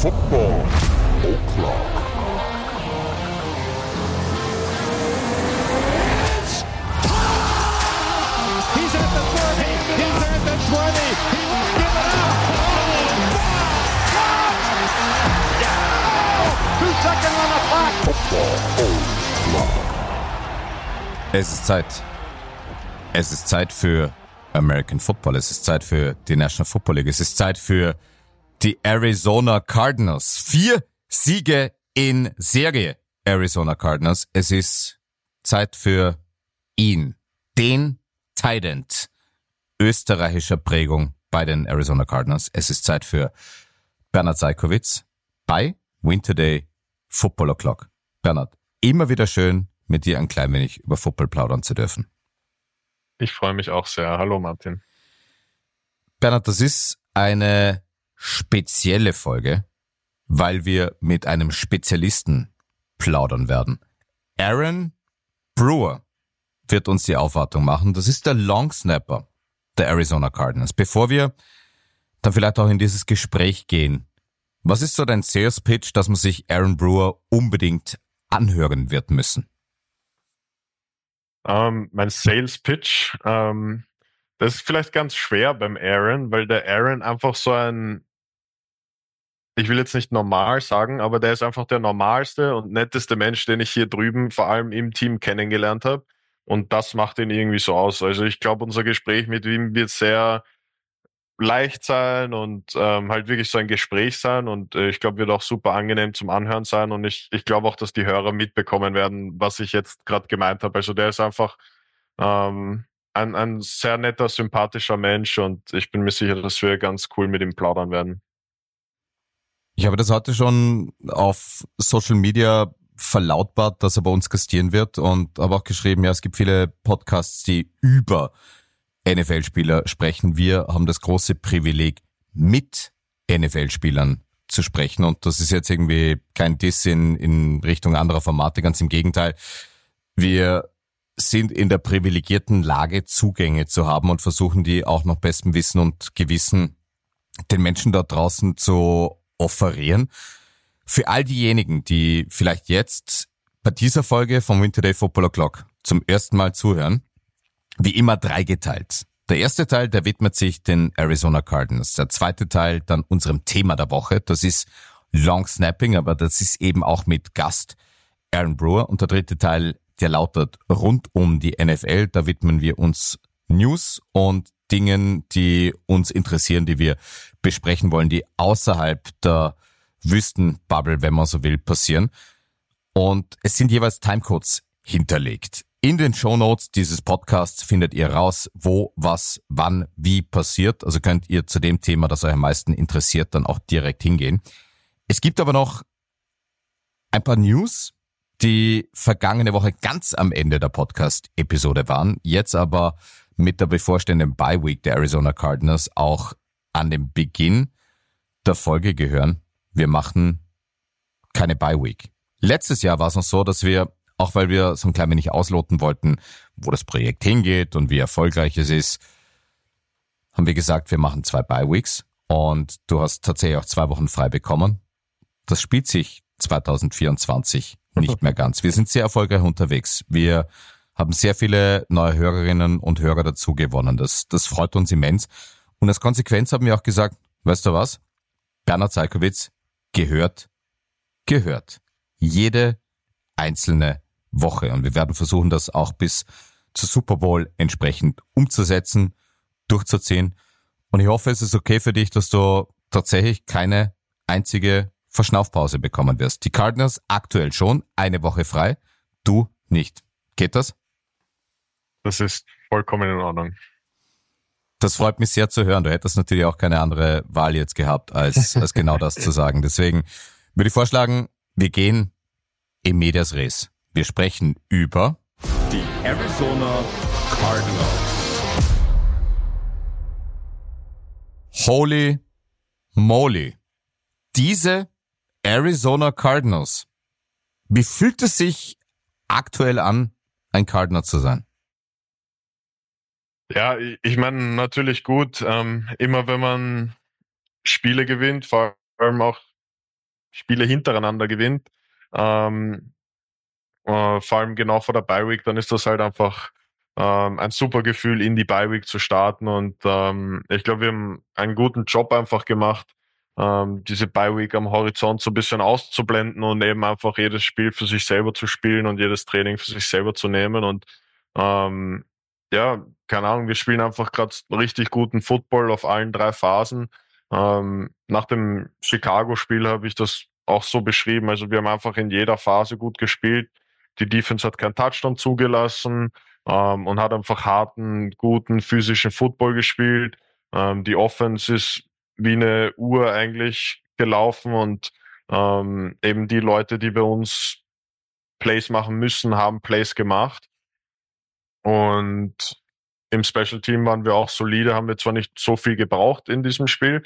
Football O'Clock. He's at the 30, he's at the 20, he won't give it up. Oh, 2 seconds on the clock. Football O'Clock. Es ist Zeit. Es ist Zeit für American Football. Es ist Zeit für die National Football League. Es ist Zeit für die Arizona Cardinals. 4 Siege in Serie, Arizona Cardinals. Es ist Zeit für ihn, den Tight End österreichischer Prägung bei den Arizona Cardinals. Es ist Zeit für Bernhard Seikowitz bei Win Today Football O'Clock. Bernhard, immer wieder schön, mit dir ein klein wenig über Football plaudern zu dürfen. Ich freue mich auch sehr. Hallo Martin. Bernhard, das ist eine spezielle Folge, weil wir mit einem Spezialisten plaudern werden. Aaron Brewer wird uns die Aufwartung machen. Das ist der Long Snapper der Arizona Cardinals. Bevor wir dann vielleicht auch in dieses Gespräch gehen, was ist so dein Sales Pitch, dass man sich Aaron Brewer unbedingt anhören wird müssen? Mein Sales Pitch, das ist vielleicht ganz schwer beim Aaron, weil der Aaron einfach so ich will jetzt nicht normal sagen, aber der ist einfach der normalste und netteste Mensch, den ich hier drüben vor allem im Team kennengelernt habe. Und das macht ihn irgendwie so aus. Also ich glaube, unser Gespräch mit ihm wird sehr leicht sein und halt wirklich so ein Gespräch sein. Und ich glaube, wird auch super angenehm zum Anhören sein. Und ich glaube auch, dass die Hörer mitbekommen werden, was ich jetzt gerade gemeint habe. Also der ist einfach ein sehr netter, sympathischer Mensch und ich bin mir sicher, dass wir ganz cool mit ihm plaudern werden. Ich habe das heute schon auf Social Media verlautbart, dass er bei uns gastieren wird und habe auch geschrieben, ja, es gibt viele Podcasts, die über NFL-Spieler sprechen. Wir haben das große Privileg, mit NFL-Spielern zu sprechen und das ist jetzt irgendwie kein Diss in Richtung anderer Formate, ganz im Gegenteil. Wir sind in der privilegierten Lage, Zugänge zu haben und versuchen die auch nach bestem Wissen und Gewissen den Menschen dort draußen zu offerieren. Für all diejenigen, die vielleicht jetzt bei dieser Folge vom Win Today Football O'Clock zum ersten Mal zuhören, wie immer dreigeteilt. Der erste Teil, der widmet sich den Arizona Cardinals. Der zweite Teil dann unserem Thema der Woche. Das ist Long Snapping, aber das ist eben auch mit Gast Aaron Brewer. Und der dritte Teil, der lautet rund um die NFL. Da widmen wir uns News und Dingen, die uns interessieren, die wir besprechen wollen, die außerhalb der Wüstenbubble, wenn man so will, passieren. Und es sind jeweils Timecodes hinterlegt. In den Shownotes dieses Podcasts findet ihr raus, wo, was, wann, wie passiert. Also könnt ihr zu dem Thema, das euch am meisten interessiert, dann auch direkt hingehen. Es gibt aber noch ein paar News, die vergangene Woche ganz am Ende der Podcast-Episode waren, jetzt aber mit der bevorstehenden Bye-Week der Arizona Cardinals auch an den Beginn der Folge gehören. Wir machen keine Bye-Week. Letztes Jahr war es noch so, dass wir, auch weil wir so ein klein wenig ausloten wollten, wo das Projekt hingeht und wie erfolgreich es ist, haben wir gesagt, wir machen 2 Bye-Weeks und du hast tatsächlich auch 2 Wochen frei bekommen. Das spielt sich 2024 nicht mehr ganz. Wir sind sehr erfolgreich unterwegs. Wir haben sehr viele neue Hörerinnen und Hörer dazu gewonnen. Das freut uns immens. Und als Konsequenz haben wir auch gesagt, weißt du was? Bernhard Seikowitz gehört. Jede einzelne Woche. Und wir werden versuchen, das auch bis zur Super Bowl entsprechend umzusetzen, durchzuziehen. Und ich hoffe, es ist okay für dich, dass du tatsächlich keine einzige Verschnaufpause bekommen wirst. Die Cardinals aktuell schon, 1 Woche frei, du nicht. Geht das? Das ist vollkommen in Ordnung. Das freut mich sehr zu hören. Du hättest natürlich auch keine andere Wahl jetzt gehabt, als genau das zu sagen. Deswegen würde ich vorschlagen, wir gehen in medias res. Wir sprechen über Die Arizona Cardinals. Holy moly. Diese Arizona Cardinals. Wie fühlt es sich aktuell an, ein Cardinal zu sein? Ja, ich meine natürlich gut. Immer wenn man Spiele gewinnt, vor allem auch Spiele hintereinander gewinnt, vor allem genau vor der Bye-Week, dann ist das halt einfach ein super Gefühl, in die Bye-Week zu starten. Und ich glaube, wir haben einen guten Job einfach gemacht, diese Bye-Week am Horizont so ein bisschen auszublenden und eben einfach jedes Spiel für sich selber zu spielen und jedes Training für sich selber zu nehmen. Und ähm, ja, keine Ahnung, wir spielen einfach gerade richtig guten Football auf allen 3 Phasen. Nach dem Chicago-Spiel habe ich das auch so beschrieben. Also wir haben einfach in jeder Phase gut gespielt. Die Defense hat keinen Touchdown zugelassen, und hat einfach harten, guten physischen Football gespielt. Die Offense ist wie eine Uhr eigentlich gelaufen und eben die Leute, die bei uns Plays machen müssen, haben Plays gemacht. Und im Special Team waren wir auch solide, haben wir zwar nicht so viel gebraucht in diesem Spiel,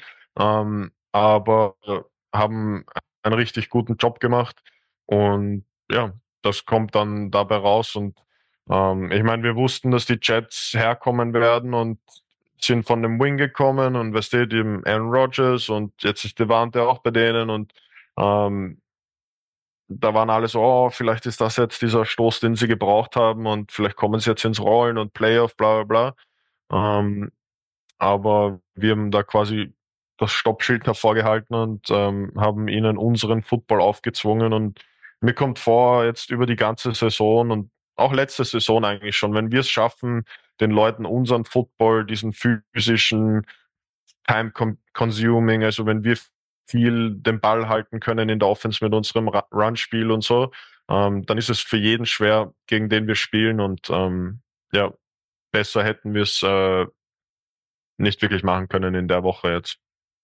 aber haben einen richtig guten Job gemacht. Und ja, das kommt dann dabei raus. Und ich meine, wir wussten, dass die Jets herkommen werden und sind von dem Wing gekommen und weißt du, dem Aaron Rodgers und jetzt ist Devante auch bei denen und ähm, da waren alle so, oh, vielleicht ist das jetzt dieser Stoß, den sie gebraucht haben und vielleicht kommen sie jetzt ins Rollen und Playoff, bla bla bla. Aber wir haben da quasi das Stoppschild hervorgehalten und haben ihnen unseren Football aufgezwungen. Und mir kommt vor, jetzt über die ganze Saison und auch letzte Saison eigentlich schon, wenn wir es schaffen, den Leuten unseren Football, diesen physischen, time-consuming, also wenn wir viel den Ball halten können in der Offense mit unserem Run-Spiel und so, dann ist es für jeden schwer, gegen den wir spielen und ja, besser hätten wir es nicht wirklich machen können in der Woche jetzt.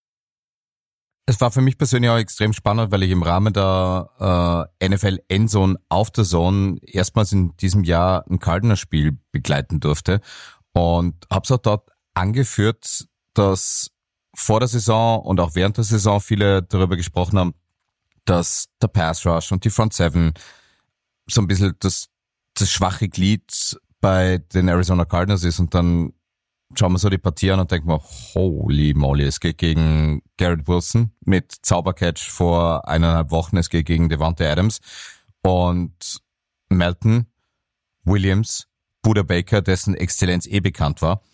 Es war für mich persönlich auch extrem spannend, weil ich im Rahmen der NFL Endzone auf der Zone erstmals in diesem Jahr ein Cardinals-Spiel begleiten durfte und habe es auch dort angeführt, dass vor der Saison und auch während der Saison viele darüber gesprochen haben, dass der Pass Rush und die Front Seven so ein bisschen das schwache Glied bei den Arizona Cardinals ist und dann schauen wir so die Partie an und denken wir, holy moly, es geht gegen Garrett Wilson mit Zaubercatch vor 1,5 Wochen, es geht gegen Devante Adams und Melton, Williams, Buda Baker, dessen Exzellenz bekannt war,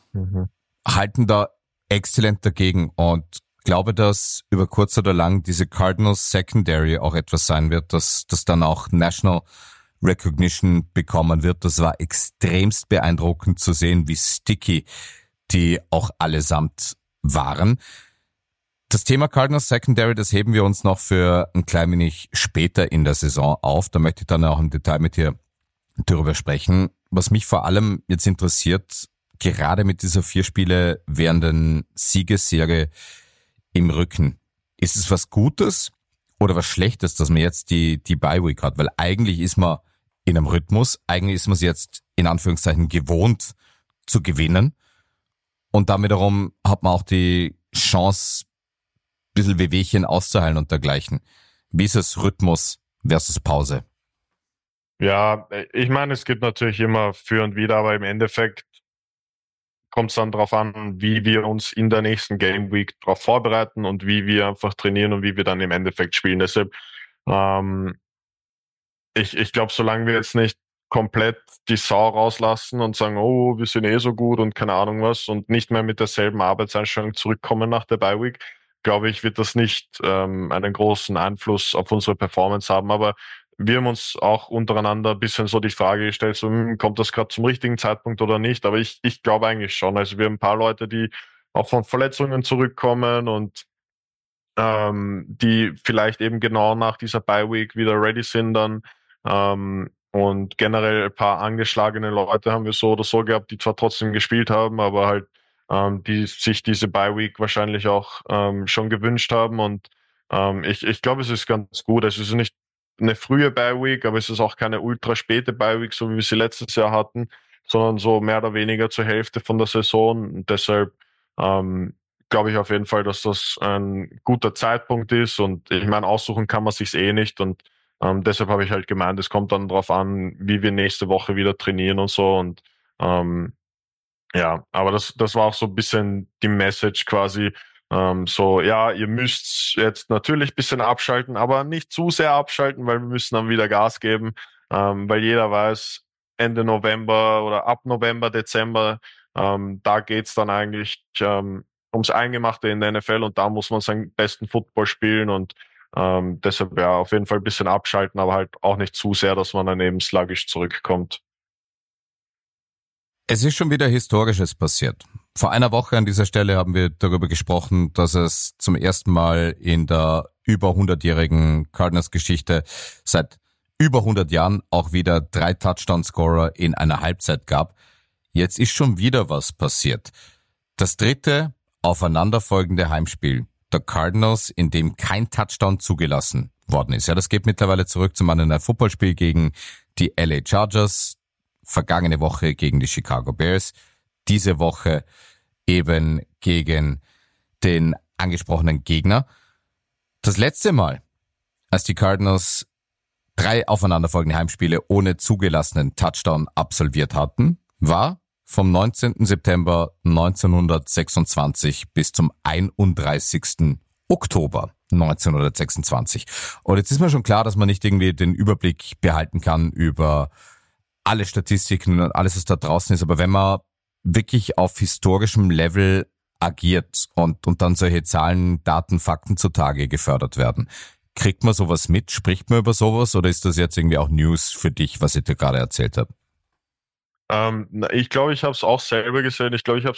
halten da exzellent dagegen und glaube, dass über kurz oder lang diese Cardinals Secondary auch etwas sein wird, dass das dann auch National Recognition bekommen wird. Das war extremst beeindruckend zu sehen, wie sticky die auch allesamt waren. Das Thema Cardinals Secondary, das heben wir uns noch für ein klein wenig später in der Saison auf. Da möchte ich dann auch im Detail mit dir darüber sprechen. Was mich vor allem jetzt interessiert, gerade mit dieser 4 Spiele währenden Siegesserie im Rücken, ist es was Gutes oder was Schlechtes, dass man jetzt die Bye-Week hat? Weil eigentlich ist man in einem Rhythmus, eigentlich ist man es jetzt in Anführungszeichen gewohnt zu gewinnen und damit darum hat man auch die Chance, ein bisschen Wehwehchen auszuheilen und dergleichen. Wie ist es Rhythmus versus Pause? Ja, ich meine, es gibt natürlich immer für und wider, aber im Endeffekt kommt es dann darauf an, wie wir uns in der nächsten Game Week darauf vorbereiten und wie wir einfach trainieren und wie wir dann im Endeffekt spielen. Deshalb, ich glaube, solange wir jetzt nicht komplett die Sau rauslassen und sagen, oh, wir sind eh so gut und keine Ahnung was und nicht mehr mit derselben Arbeitseinstellung zurückkommen nach der Bye Week, glaube ich, wird das nicht einen großen Einfluss auf unsere Performance haben. Aber wir haben uns auch untereinander ein bisschen so die Frage gestellt, so, kommt das gerade zum richtigen Zeitpunkt oder nicht? Aber ich glaube eigentlich schon. Also wir haben ein paar Leute, die auch von Verletzungen zurückkommen und die vielleicht eben genau nach dieser Bye Week wieder ready sind dann. Und generell ein paar angeschlagene Leute haben wir so oder so gehabt, die zwar trotzdem gespielt haben, aber halt die sich diese Bye Week wahrscheinlich auch schon gewünscht haben. Und ich glaube, es ist ganz gut. Es ist nicht eine frühe Bye Week, aber es ist auch keine ultra späte Bye Week, so wie wir sie letztes Jahr hatten, sondern so mehr oder weniger zur Hälfte von der Saison. Und deshalb glaube ich auf jeden Fall, dass das ein guter Zeitpunkt ist. Und ich meine, aussuchen kann man sich's eh nicht. Und deshalb habe ich halt gemeint, es kommt dann drauf an, wie wir nächste Woche wieder trainieren und so. Und ja, aber das war auch so ein bisschen die Message quasi. So, ja, ihr müsst jetzt natürlich ein bisschen abschalten, aber nicht zu sehr abschalten, weil wir müssen dann wieder Gas geben, weil jeder weiß, Ende November oder ab November, Dezember, da geht's dann eigentlich ums Eingemachte in der NFL und da muss man seinen besten Football spielen und deshalb ja auf jeden Fall ein bisschen abschalten, aber halt auch nicht zu sehr, dass man dann eben sluggish zurückkommt. Es ist schon wieder Historisches passiert. Vor einer Woche an dieser Stelle haben wir darüber gesprochen, dass es zum ersten Mal in der über 100-jährigen Cardinals-Geschichte seit über 100 Jahren auch wieder 3 Touchdown-Scorer in einer Halbzeit gab. Jetzt ist schon wieder was passiert. Das dritte aufeinanderfolgende Heimspiel der Cardinals, in dem kein Touchdown zugelassen worden ist. Ja, das geht mittlerweile zurück zum Monday Night Football Spiel gegen die LA Chargers, vergangene Woche gegen die Chicago Bears, diese Woche eben gegen den angesprochenen Gegner. Das letzte Mal, als die Cardinals 3 aufeinanderfolgende Heimspiele ohne zugelassenen Touchdown absolviert hatten, war vom 19. September 1926 bis zum 31. Oktober 1926. Und jetzt ist mir schon klar, dass man nicht irgendwie den Überblick behalten kann über alle Statistiken und alles, was da draußen ist. Aber wenn man wirklich auf historischem Level agiert und dann solche Zahlen, Daten, Fakten zutage gefördert werden, kriegt man sowas mit? Spricht man über sowas? Oder ist das jetzt irgendwie auch News für dich, was ich dir gerade erzählt habe? Ich glaube, ich habe es auch selber gesehen.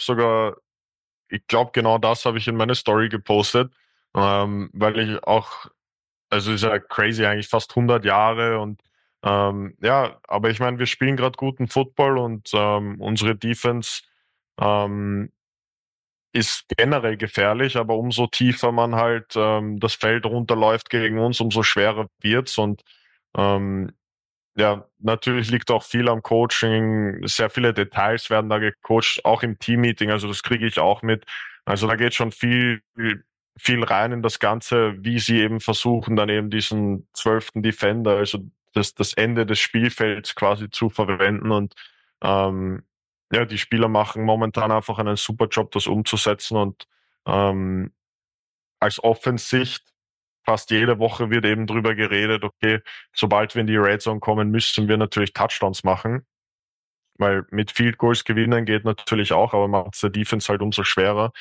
Ich glaube, genau das habe ich in meine Story gepostet, weil ich auch, also ist ja crazy, eigentlich fast 100 Jahre und ja, aber ich meine, wir spielen gerade guten Football und unsere Defense ähm, ist generell gefährlich, aber umso tiefer man halt das Feld runterläuft gegen uns, umso schwerer wird's und ähm, ja, natürlich liegt auch viel am Coaching. Sehr viele Details werden da gecoacht, auch im Teammeeting. Also das kriege ich auch mit. Also da geht schon viel rein in das Ganze, wie sie eben versuchen, dann eben diesen 12. Defender, also das Ende des Spielfelds quasi zu verwenden. Und ähm, ja, die Spieler machen momentan einfach einen super Job, das umzusetzen. Und ähm, als Offensicht fast jede Woche wird eben drüber geredet, okay, sobald wir in die Red Zone kommen, müssen wir natürlich Touchdowns machen, weil mit Field Goals gewinnen geht natürlich auch, aber macht es der Defense halt umso schwerer.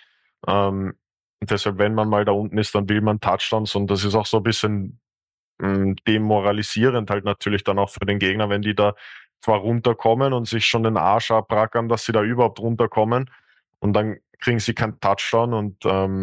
Und deshalb, wenn man mal da unten ist, dann will man Touchdowns und das ist auch so ein bisschen demoralisierend halt natürlich dann auch für den Gegner, wenn die da zwar runterkommen und sich schon den Arsch abrackern, dass sie da überhaupt runterkommen und dann kriegen sie keinen Touchdown und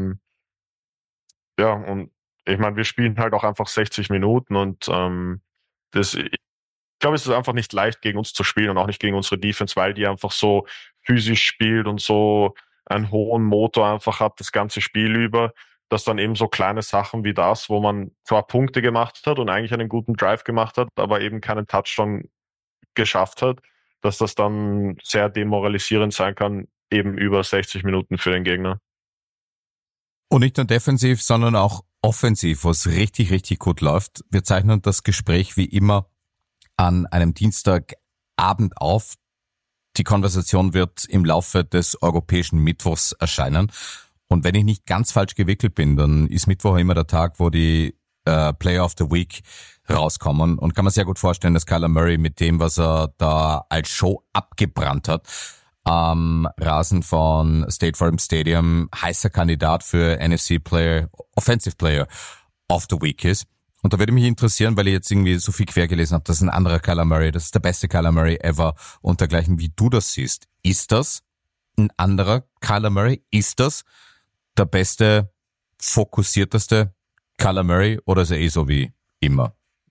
ja, und ich meine, wir spielen halt auch einfach 60 Minuten und ich glaube, es ist einfach nicht leicht, gegen uns zu spielen und auch nicht gegen unsere Defense, weil die einfach so physisch spielt und so einen hohen Motor einfach hat, das ganze Spiel über, dass dann eben so kleine Sachen wie das, wo man zwar Punkte gemacht hat und eigentlich einen guten Drive gemacht hat, aber eben keinen Touchdown geschafft hat, dass das dann sehr demoralisierend sein kann, eben über 60 Minuten für den Gegner. Und nicht nur defensiv, sondern auch offensiv, was richtig, richtig gut läuft. Wir zeichnen das Gespräch wie immer an einem Dienstagabend auf. Die Konversation wird im Laufe des europäischen Mittwochs erscheinen. Und wenn ich nicht ganz falsch gewickelt bin, dann ist Mittwoch immer der Tag, wo die Player of the Week rauskommen. Und kann man sehr gut vorstellen, dass Kyler Murray mit dem, was er da als Show abgebrannt hat, am Rasen von State Farm Stadium heißer Kandidat für NFC Player, Offensive Player of the Week ist. Und da würde mich interessieren, weil ich jetzt irgendwie so viel quer gelesen habe, das ist ein anderer Kyler Murray, das ist der beste Kyler Murray ever und dergleichen, wie du das siehst. Ist das ein anderer Kyler Murray? Ist das der beste, fokussierteste Kyler Murray oder ist er eh so wie immer?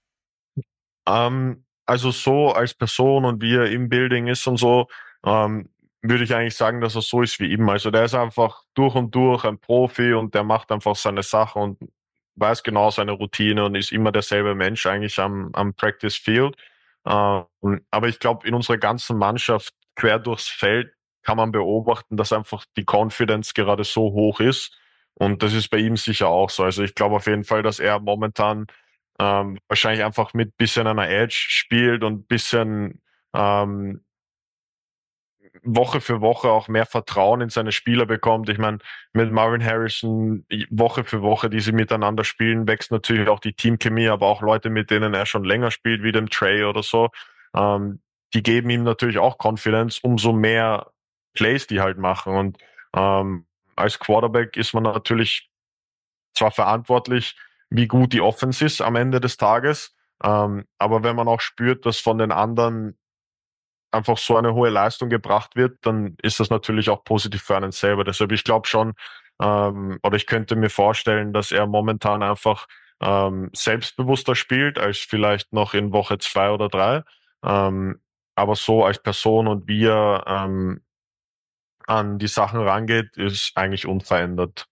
Also so als Person und wie er im Building ist und so, würde ich eigentlich sagen, dass er so ist wie immer. Also der ist einfach durch und durch ein Profi und der macht einfach seine Sache und weiß genau seine Routine und ist immer derselbe Mensch eigentlich am Practice Field. Aber ich glaube, in unserer ganzen Mannschaft quer durchs Feld kann man beobachten, dass einfach die Confidence gerade so hoch ist. Und das ist bei ihm sicher auch so. Also ich glaube auf jeden Fall, dass er momentan wahrscheinlich einfach mit bisschen einer Edge spielt und bisschen Woche für Woche auch mehr Vertrauen in seine Spieler bekommt. Ich meine, mit Marvin Harrison Woche für Woche, die sie miteinander spielen, wächst natürlich auch die Teamchemie, aber auch Leute, mit denen er schon länger spielt, wie dem Trey oder so, die geben ihm natürlich auch Confidence, umso mehr Plays die halt machen. Und als Quarterback ist man natürlich zwar verantwortlich, wie gut die Offense ist am Ende des Tages, aber wenn man auch spürt, dass von den anderen einfach so eine hohe Leistung gebracht wird, dann ist das natürlich auch positiv für einen selber. Deshalb, ich glaube schon, oder ich könnte mir vorstellen, dass er momentan einfach selbstbewusster spielt als vielleicht noch in Woche 2 oder 3. Aber so als Person und wie er an die Sachen rangeht, ist eigentlich unverändert.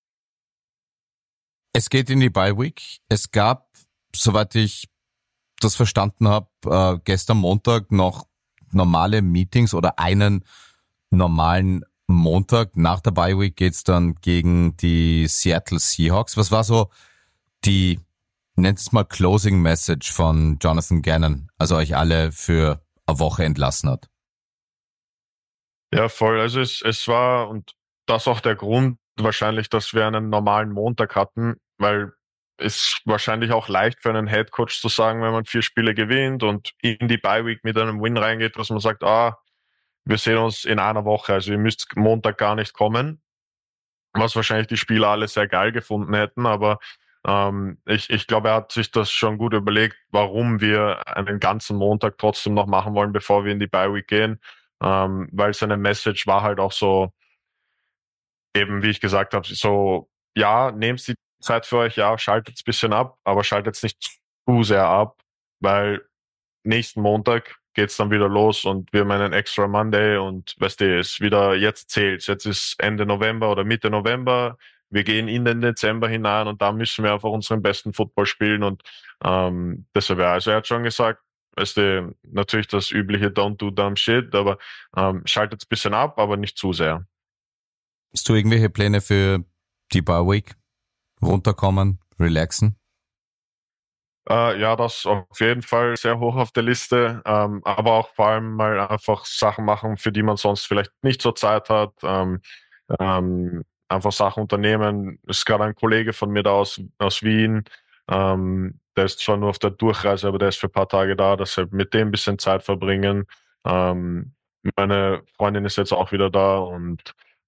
Es geht in die Bye Week. Es gab, soweit ich das verstanden habe, gestern Montag noch normale Meetings oder einen normalen Montag. Nach der Bye Week geht's dann gegen die Seattle Seahawks. Was war so die, nennt es mal Closing Message von Jonathan Gannon, also euch alle für eine Woche entlassen hat? Ja, voll. Also es war, und das auch der Grund wahrscheinlich, dass wir einen normalen Montag hatten, weil es wahrscheinlich auch leicht für einen Headcoach zu sagen, wenn man 4 Spiele gewinnt und in die Bye Week mit einem Win reingeht, dass man sagt, wir sehen uns in einer Woche, also ihr müsst Montag gar nicht kommen, was wahrscheinlich die Spieler alle sehr geil gefunden hätten, aber ich glaube, er hat sich das schon gut überlegt, warum wir einen ganzen Montag trotzdem noch machen wollen, bevor wir in die Bye Week gehen, weil seine Message war halt auch so, eben wie ich gesagt habe, so, ja, nehmt die Zeit für euch, ja, schaltet ein bisschen ab, aber schaltet nicht zu sehr ab, weil nächsten Montag geht's dann wieder los und wir haben einen Extra Monday und weißt du, ist wieder, jetzt zählt's. Jetzt ist Ende November oder Mitte November. Wir gehen in den Dezember hinein und da müssen wir einfach unseren besten Football spielen und deshalb, ja, also er hat schon gesagt, weißt du, natürlich das übliche Don't do dumb shit, aber schaltet ein bisschen ab, aber nicht zu sehr. Hast du irgendwelche Pläne für die Bye Week? Runterkommen, relaxen? Ja, das auf jeden Fall sehr hoch auf der Liste, aber auch vor allem mal einfach Sachen machen, für die man sonst vielleicht nicht so Zeit hat. Einfach Sachen unternehmen. Ist gerade ein Kollege von mir da aus Wien, der ist zwar nur auf der Durchreise, aber der ist für ein paar Tage da, deshalb mit dem ein bisschen Zeit verbringen. Meine Freundin ist jetzt auch wieder da und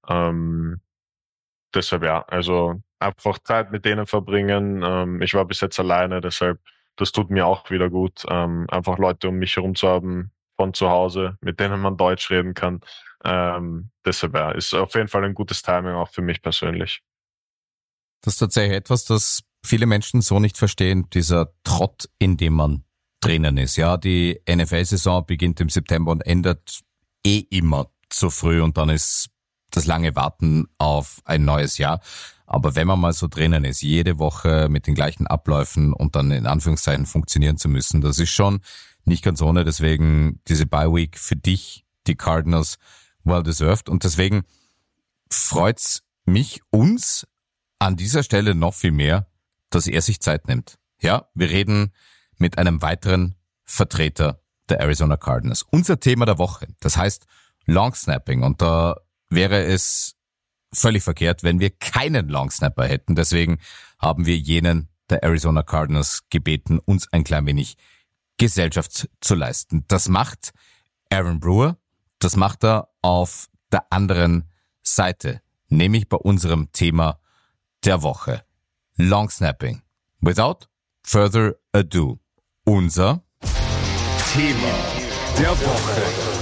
deshalb ja, also einfach Zeit mit denen verbringen. Ich war bis jetzt alleine, deshalb, das tut mir auch wieder gut, einfach Leute um mich herum zu haben von zu Hause, mit denen man Deutsch reden kann. Deshalb ja, ist auf jeden Fall ein gutes Timing auch für mich persönlich. Das ist tatsächlich etwas, das viele Menschen so nicht verstehen, dieser Trott, in dem man drinnen ist. Ja, die NFL-Saison beginnt im September und endet immer zu früh und dann ist das lange Warten auf ein neues Jahr. Aber wenn man mal so drinnen ist, jede Woche mit den gleichen Abläufen und dann in Anführungszeichen funktionieren zu müssen, das ist schon nicht ganz ohne. Deswegen diese Bye Week für dich, die Cardinals, well deserved. Und deswegen freut's mich, uns an dieser Stelle noch viel mehr, dass er sich Zeit nimmt. Ja, wir reden mit einem weiteren Vertreter der Arizona Cardinals. Unser Thema der Woche, das heißt Long Snapping. Und da wäre es völlig verkehrt, wenn wir keinen Longsnapper hätten. Deswegen haben wir jenen der Arizona Cardinals gebeten, uns ein klein wenig Gesellschaft zu leisten. Das macht Aaron Brewer, das macht er auf der anderen Seite, nämlich bei unserem Thema der Woche. Longsnapping. Without further ado, unser Thema der Woche.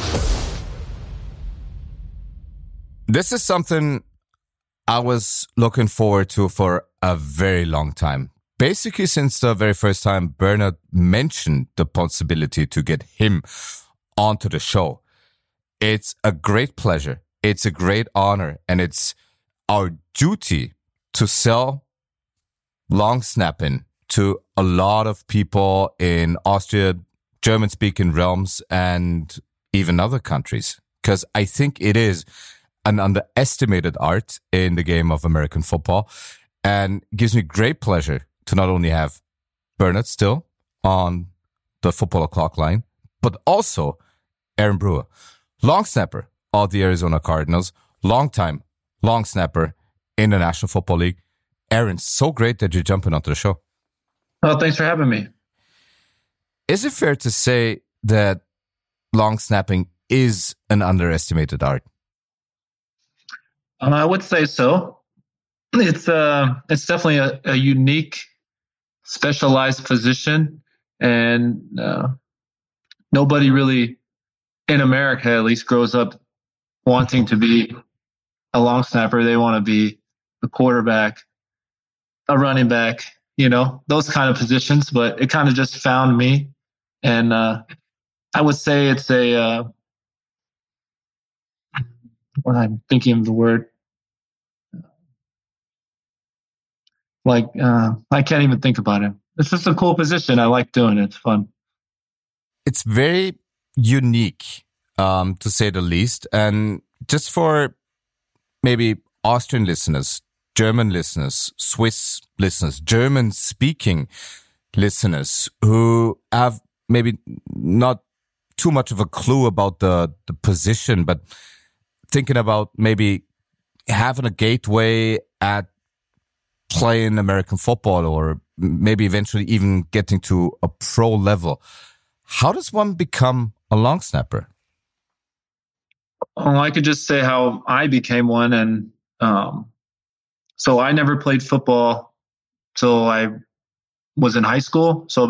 This is something I was looking forward to for a very long time. Basically, since the very first time Bernard mentioned the possibility to get him onto the show. It's a great pleasure. It's a great honor. And it's our duty to sell long snapping to a lot of people in Austria, German-speaking realms, and even other countries. Because I think it is an underestimated art in the game of American football, and it gives me great pleasure to not only have Bernard still on the Football O'Clock line, but also Aaron Brewer. Long snapper, of the Arizona Cardinals, long-time long snapper in the National Football League. Aaron, so great that you're jumping onto the show. Oh, thanks for having me. Is it fair to say that long snapping is an underestimated art? I would say so. It's definitely a unique, specialized position, and nobody really in America, at least, grows up wanting to be a long snapper. They want to be a quarterback, a running back, those kind of positions. But it kind of just found me, and I would say it's when I'm thinking of the word, I can't even think about it. It's just a cool position. I like doing it. It's fun. It's very unique, to say the least. And just for maybe Austrian listeners, German listeners, Swiss listeners, German-speaking listeners who have maybe not too much of a clue about the position, but thinking about maybe having a gateway at playing American football or maybe eventually even getting to a pro level. How does one become a long snapper? Well, I could just say how I became one. And so I never played football till I was in high school. So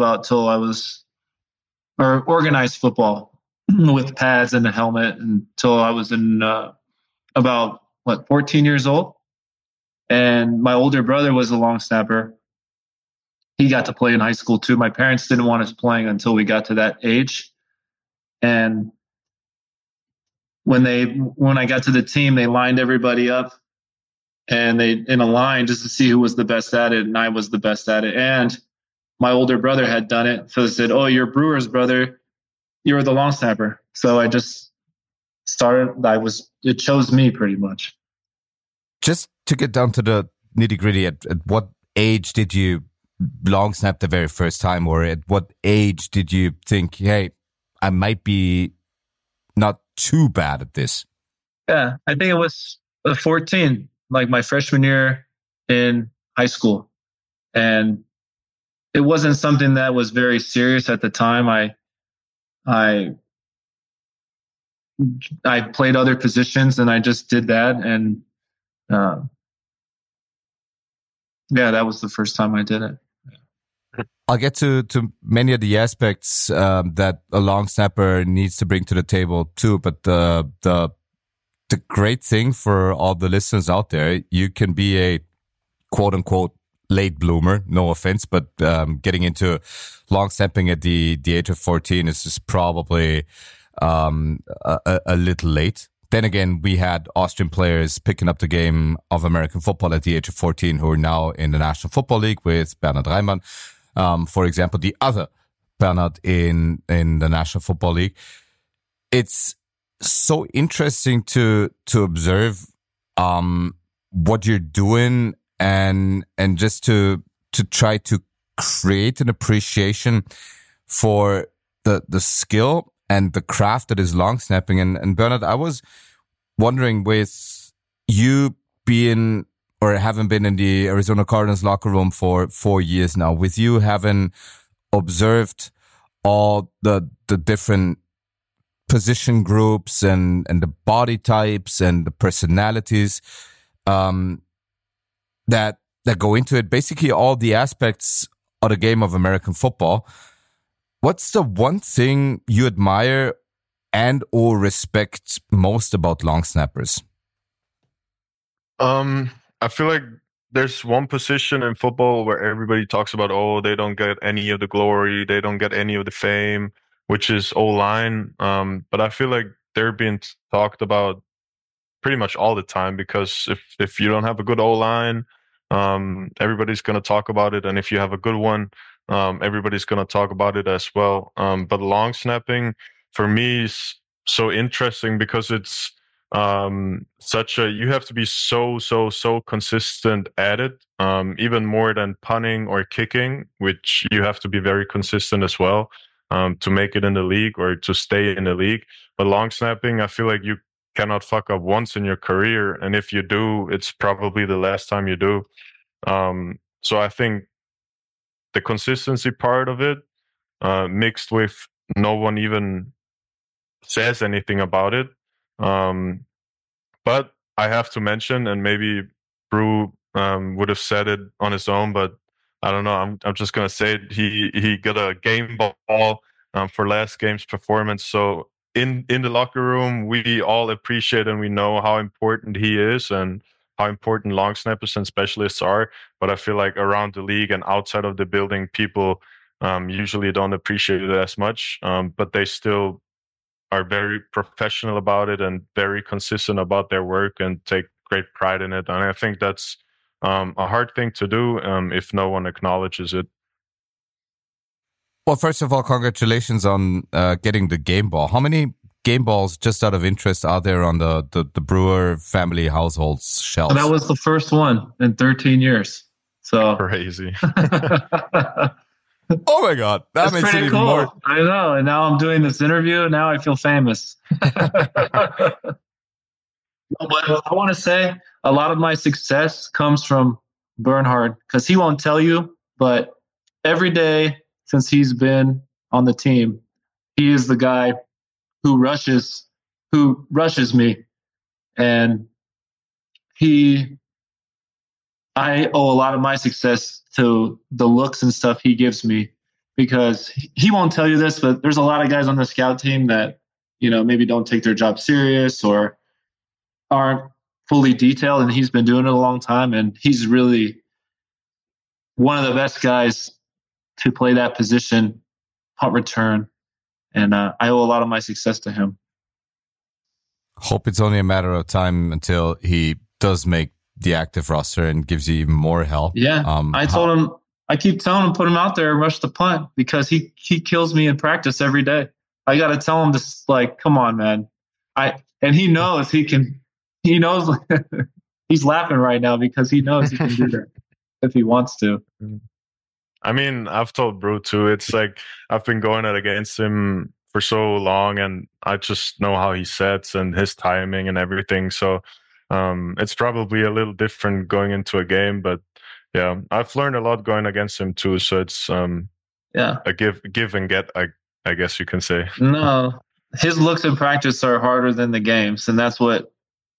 or organized football with pads and a helmet until I was in about 14 years old. And my older brother was a long snapper. He got to play in high school too. My parents didn't want us playing until we got to that age. And when I got to the team, they lined everybody up and they in a line just to see who was the best at it. And I was the best at it. And my older brother had done it. So they said, "Oh, you're Brewer's brother. You're the long snapper." So I just started. It chose me pretty much. Just to get down to the nitty gritty, at what age did you long snap the very first time, or at what age did you think, hey, I might be not too bad at this? Yeah, I think it was 14, like my freshman year in high school. And it wasn't something that was very serious at the time. I played other positions and I just did that. And that was the first time I did it. I'll get to many of the aspects that a long snapper needs to bring to the table too. But the great thing for all the listeners out there, you can be a quote unquote late bloomer. No offense, but getting into long snapping at the age of 14 is just probably a little late. Then again, we had Austrian players picking up the game of American football at the age of 14 who are now in the National Football League with Bernhard Reimann. For example, the other Bernhard in the National Football League. It's so interesting to observe what you're doing and just to try to create an appreciation for the skill and the craft that is long snapping. And Bernhard, I was wondering, with you being or having been in the Arizona Cardinals locker room for 4 years now, with you having observed all the different position groups and the body types and the personalities that go into it, basically all the aspects of the game of American football, what's the one thing you admire and or respect most about long snappers? I feel like there's one position in football where everybody talks about, oh, they don't get any of the glory, they don't get any of the fame, which is O-line. But I feel like they're being talked about pretty much all the time, because if you don't have a good O-line, everybody's going to talk about it. And if you have a good one, everybody's going to talk about it as well. But long snapping for me is so interesting because it's you have to be so consistent at it, even more than punting or kicking, which you have to be very consistent as well, to make it in the league or to stay in the league. But long snapping, I feel like cannot fuck up once in your career. And if you do, it's probably the last time you do. So I think the consistency part of it, mixed with no one even says anything about it. But I have to mention, and maybe Brew would have said it on his own, but I don't know. I'm just gonna say it. He got a game ball for last game's performance. So in the locker room, we all appreciate and we know how important he is and how important long snappers and specialists are. But I feel like around the league and outside of the building, people usually don't appreciate it as much. But they still are very professional about it and very consistent about their work and take great pride in it. And I think that's a hard thing to do if no one acknowledges it. Well, first of all, congratulations on getting the game ball. How many game balls, just out of interest, are there on the Brewer family household's shelves? That was the first one in 13 years. So crazy. Oh my God. That makes it even cool. more. I know. And now I'm doing this interview. Now I feel famous. But I want to say a lot of my success comes from Bernhard because he won't tell you, but every day since he's been on the team, he is the guy who rushes me. And I owe a lot of my success to the looks and stuff he gives me, because he won't tell you this, but there's a lot of guys on the scout team that, maybe don't take their job serious or aren't fully detailed, and he's been doing it a long time, and he's really one of the best guys to play that position, punt return, and I owe a lot of my success to him. Hope it's only a matter of time until he does make the active roster and gives you even more help. Yeah, I keep telling him, put him out there and rush the punt, because he kills me in practice every day. I got to tell him this, come on, man. And he knows he knows he's laughing right now because he knows he can do that if he wants to. I mean, I've told Brew too. It's like I've been going against him for so long, and I just know how he sets and his timing and everything. So it's probably a little different going into a game, but yeah, I've learned a lot going against him too. So it's a give and get, I guess you can say. No, his looks in practice are harder than the games, and that's what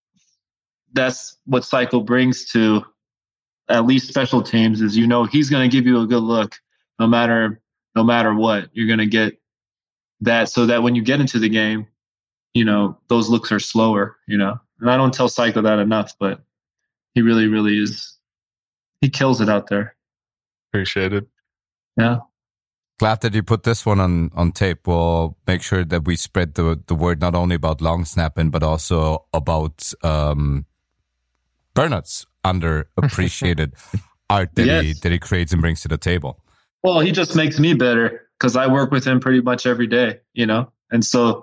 Cycle brings to at least special teams. Is he's going to give you a good look no matter what. You're going to get that, so that when you get into the game, those looks are slower. And I don't tell Cycle that enough, but he really, really is. He kills it out there. Appreciate it. Yeah. Glad that you put this one on tape. We'll make sure that we spread the word not only about long snapping, but also about Bernhard's underappreciated art that he creates and brings to the table. Well, he just makes me better because I work with him pretty much every day, and so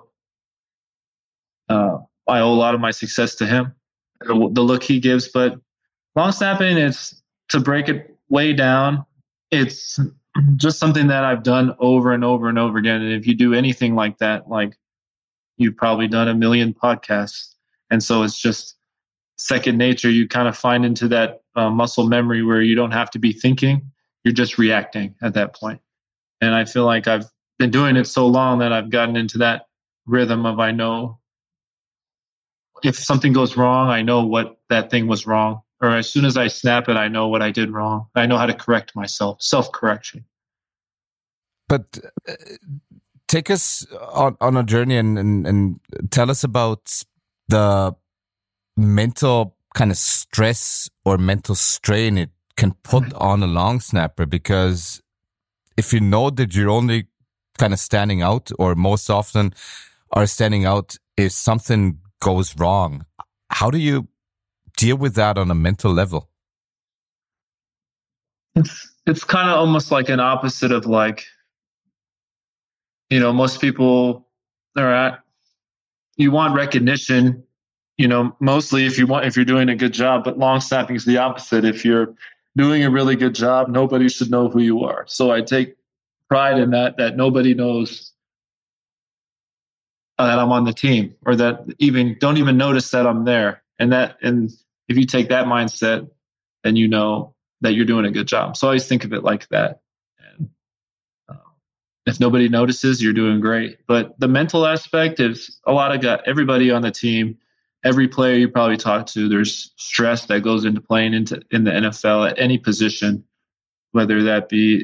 I owe a lot of my success to him, the look he gives. But long snapping, it's to break it way down. It's just something that I've done over and over and over again. And if you do anything like that, you've probably done a million podcasts. And so it's just second nature. You kind of find into that muscle memory where you don't have to be thinking. You're just reacting at that point. And I feel like I've been doing it so long that I've gotten into that rhythm of, I know if something goes wrong, I know what that thing was wrong. Or as soon as I snap it, I know what I did wrong. I know how to correct myself, self-correction. But take us on a journey and tell us about the mental kind of stress or mental strain it can put on a long snapper, because if you know that you're only kind of standing out, or most often are standing out if something goes wrong, how do you deal with that on a mental level? It's kind of almost like an opposite of most people you want recognition, mostly if you're doing a good job, but long snapping is the opposite. If you're doing a really good job, nobody should know who you are. So I take pride in that nobody knows that I'm on the team, or that don't even notice that I'm there. And if you take that mindset, then you know that you're doing a good job. So I always think of it like that. And if nobody notices, you're doing great. But the mental aspect is everybody on the team, every player you probably talk to, there's stress that goes into playing in the NFL at any position, whether that be,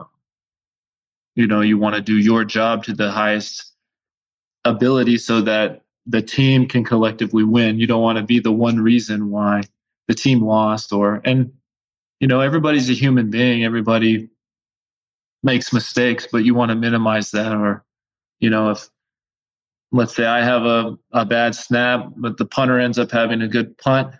you want to do your job to the highest ability so that the team can collectively win. You don't want to be the one reason why the team lost, everybody's a human being. Everybody makes mistakes, but you want to minimize that. Or, if let's say I have a bad snap, but the punter ends up having a good punt,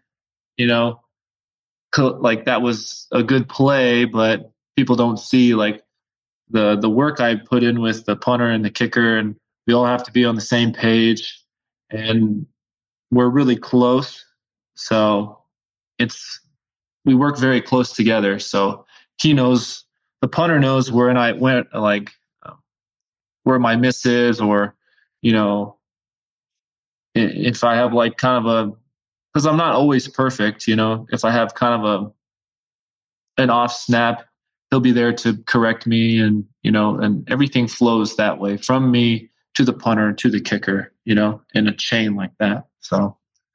like that was a good play, but people don't see like the work I put in with the punter and the kicker, and we all have to be on the same page, and we're really close. So we work very close together. So the punter knows where where my miss is, or, if I have like kind of because I'm not always perfect, if I have kind of an off snap, he'll be there to correct me, and, and everything flows that way from me to the punter, to the kicker, in a chain like that. So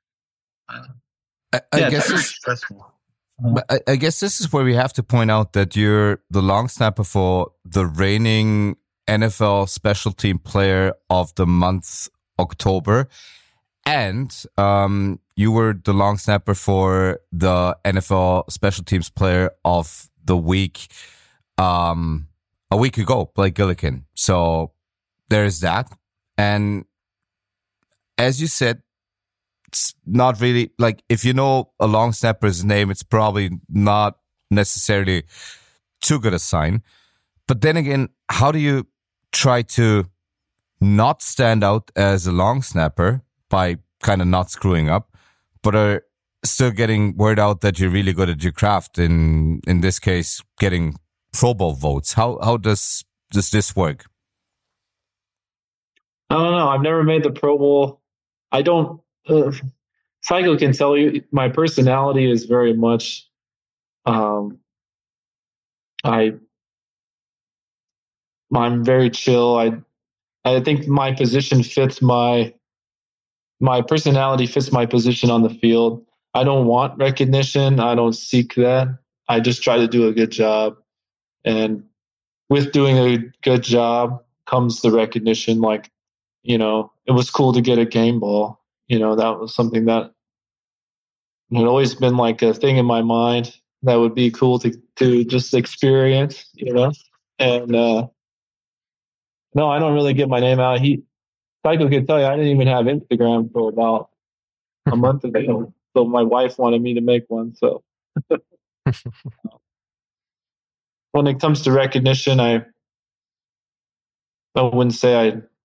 I guess it's stressful. I guess this is where we have to point out that you're the long snapper for the reigning NFL special team player of the month October, and you were the long snapper for the NFL special teams player of the week a week ago, Blake Gillikin. So there's that. And as you said, it's not really like, if you know a long snapper's name, it's probably not necessarily too good a sign. But then again, how do you try to not stand out as a long snapper by kind of not screwing up, but are still getting word out that you're really good at your craft, in this case, getting Pro Bowl votes? How does this work? I don't know. I've never made the Pro Bowl. I don't. Psycho can tell you my personality is very much. I'm very chill. I think my position fits my personality fits my position on the field. I don't want recognition. I don't seek that. I just try to do a good job. And with doing a good job comes the recognition. Like, it was cool to get a game ball. That was something that had always been like a thing in my mind that would be cool to just experience, And no, I don't really get my name out. Psycho can tell you, I didn't even have Instagram for about a month ago. So my wife wanted me to make one. So when it comes to recognition, I wouldn't say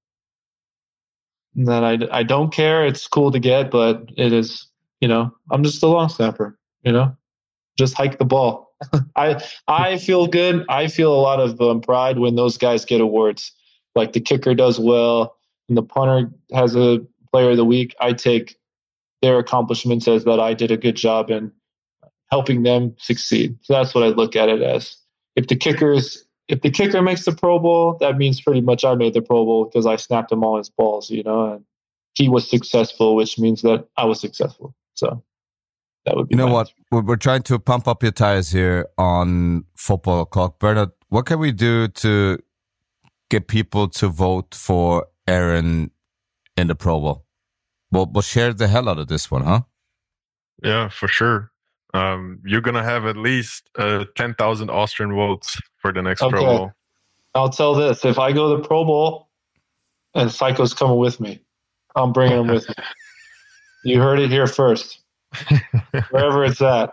I don't care. It's cool to get, but it is, I'm just a long snapper, just hike the ball. I feel good. I feel a lot of pride when those guys get awards. Like the kicker does well and the punter has a player of the week. I take their accomplishments as that I did a good job in helping them succeed. So that's what I look at it as. If the kicker makes the Pro Bowl, that means pretty much I made the Pro Bowl because I snapped him all his balls, and he was successful, which means that I was successful. So that would be. What? We're trying to pump up your tires here on Football O'Clock. Bernard, what can we do to get people to vote for Aaron in the Pro Bowl? We'll share the hell out of this one, huh? Yeah, for sure. You're going to have at least 10,000 Austrian votes for the next Pro Bowl. I'll tell this. If I go to the Pro Bowl and Psycho's coming with me, I'm bringing him with me. You heard it here first. Wherever it's at.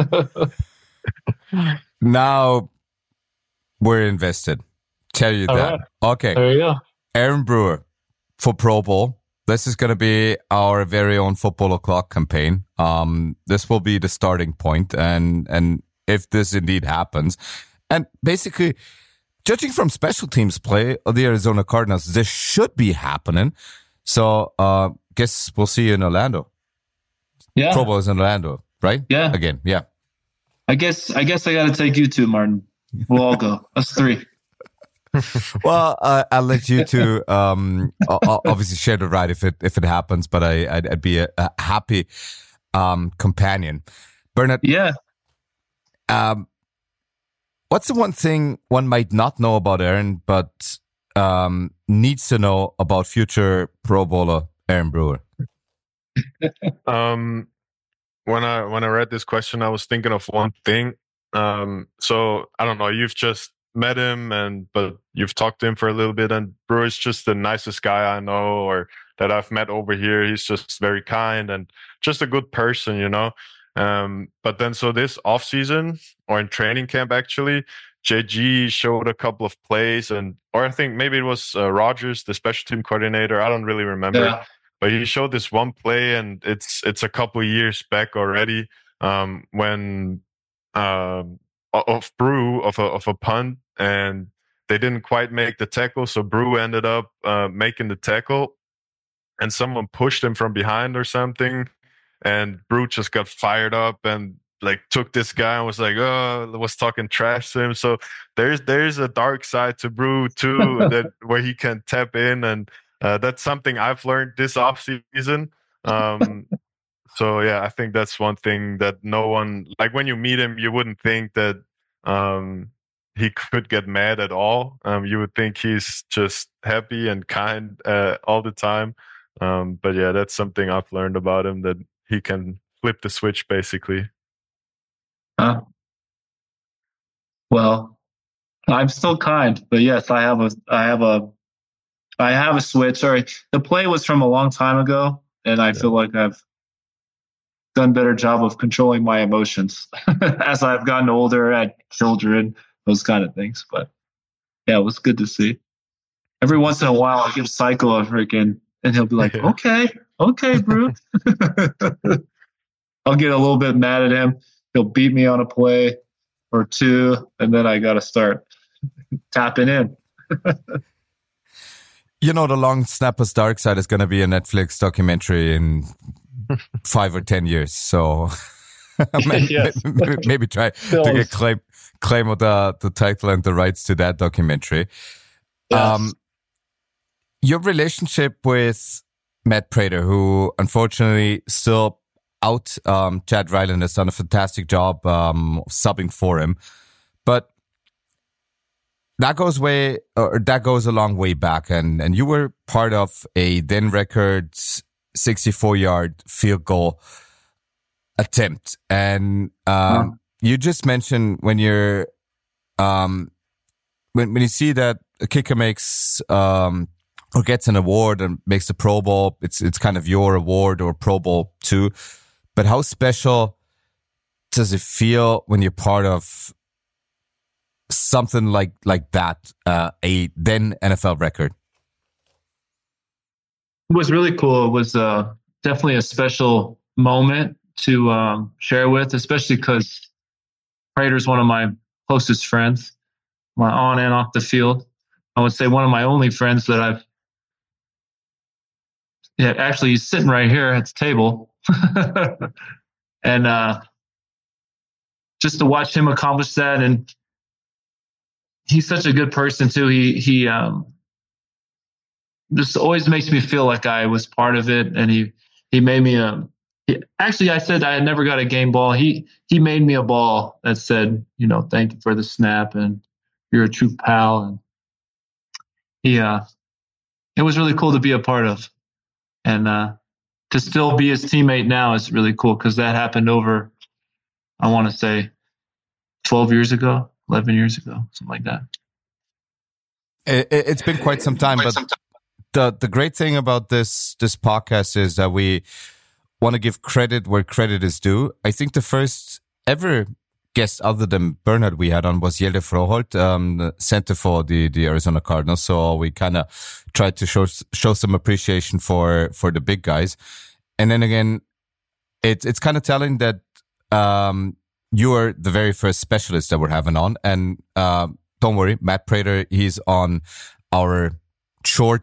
Now we're invested. Tell you All that. Right. Okay. There you go. Aaron Brewer for Pro Bowl. This is going to be our very own Football O'Clock campaign. This will be the starting point, and if this indeed happens, and basically, judging from special teams play of the Arizona Cardinals, this should be happening. So, guess we'll see you in Orlando. Yeah. Pro Bowl is in Orlando, right? Yeah. Again, yeah. I guess I got to take you too, Martin. We'll all go. Us three. Well, I'll let you two obviously share the ride if it happens, but I'd be a happy companion. Bernard, Yeah. What's the one thing one might not know about Aaron, but needs to know about future Pro Bowler Aaron Brewer? When I read this question, I was thinking of one thing. So I don't know, you've just met him but you've talked to him for a little bit, and Brewer's just the nicest guy I know or that I've met over here. He's just very kind and just a good person, you know. But then so this off season or in training camp, actually, JG showed a couple of plays or I think maybe it was Rogers, the special team coordinator. I don't really remember. Yeah. But he showed this one play, and it's a couple of years back already. When of a punt, and they didn't quite make the tackle, so Brew ended up making the tackle, and someone pushed him from behind or something, and Brew just got fired up and like took this guy and was like, was talking trash to him. So there's a dark side to Brew too, that where he can tap in and. That's something I've learned this off season. So yeah, I think that's one thing that no one, like when you meet him, you wouldn't think that he could get mad at all. You would think he's just happy and kind all the time. But yeah, that's something I've learned about him, that he can flip the switch basically. Well, I'm still kind, but yes, I have a switch. Sorry, the play was from a long time ago, and I feel like I've done a better job of controlling my emotions as I've gotten older, had children, those kind of things. But yeah, it was good to see. Every once in a while, I give Psycho a freaking, and he'll be like, okay, Brew. I'll get a little bit mad at him. He'll beat me on a play or two, and then I got to start tapping in. You know, the Long Snapper's Dark Side is going to be a Netflix documentary in 5 or 10 years. So maybe try to get claim of the title and the rights to that documentary. Yes. Your relationship with Matt Prater, who unfortunately still out, Chad Ryland has done a fantastic job subbing for him, but that goes a long way back, and you were part of a then record 64-yard field goal attempt, and you just mentioned when you're when you see that a kicker makes or gets an award and makes the Pro Bowl, it's kind of your award or Pro Bowl too. But how special does it feel when you're part of something like that, a then NFL record? It was really cool. It was definitely a special moment to share with, especially because Prater's one of my closest friends, my on and off the field. I would say one of my only friends that actually he's sitting right here at the table. And just to watch him accomplish that, and he's such a good person too. He just always makes me feel like I was part of it, and he made me actually, I said I had never got a game ball. He made me a ball that said, thank you for the snap, and you're a true pal. And it was really cool to be a part of, and to still be his teammate now is really cool, because that happened over, I want to say, 12 years ago, 11 years ago, something like that. It's been quite some time, but the great thing about this podcast is that we want to give credit where credit is due. I think the first ever guest other than Bernard we had on was Hjalte Froholt, center for the Arizona Cardinals. So we kind of tried to show some appreciation for the big guys. And then again, it's kind of telling that you are the very first specialist that we're having on. And don't worry, Matt Prater, he's on our short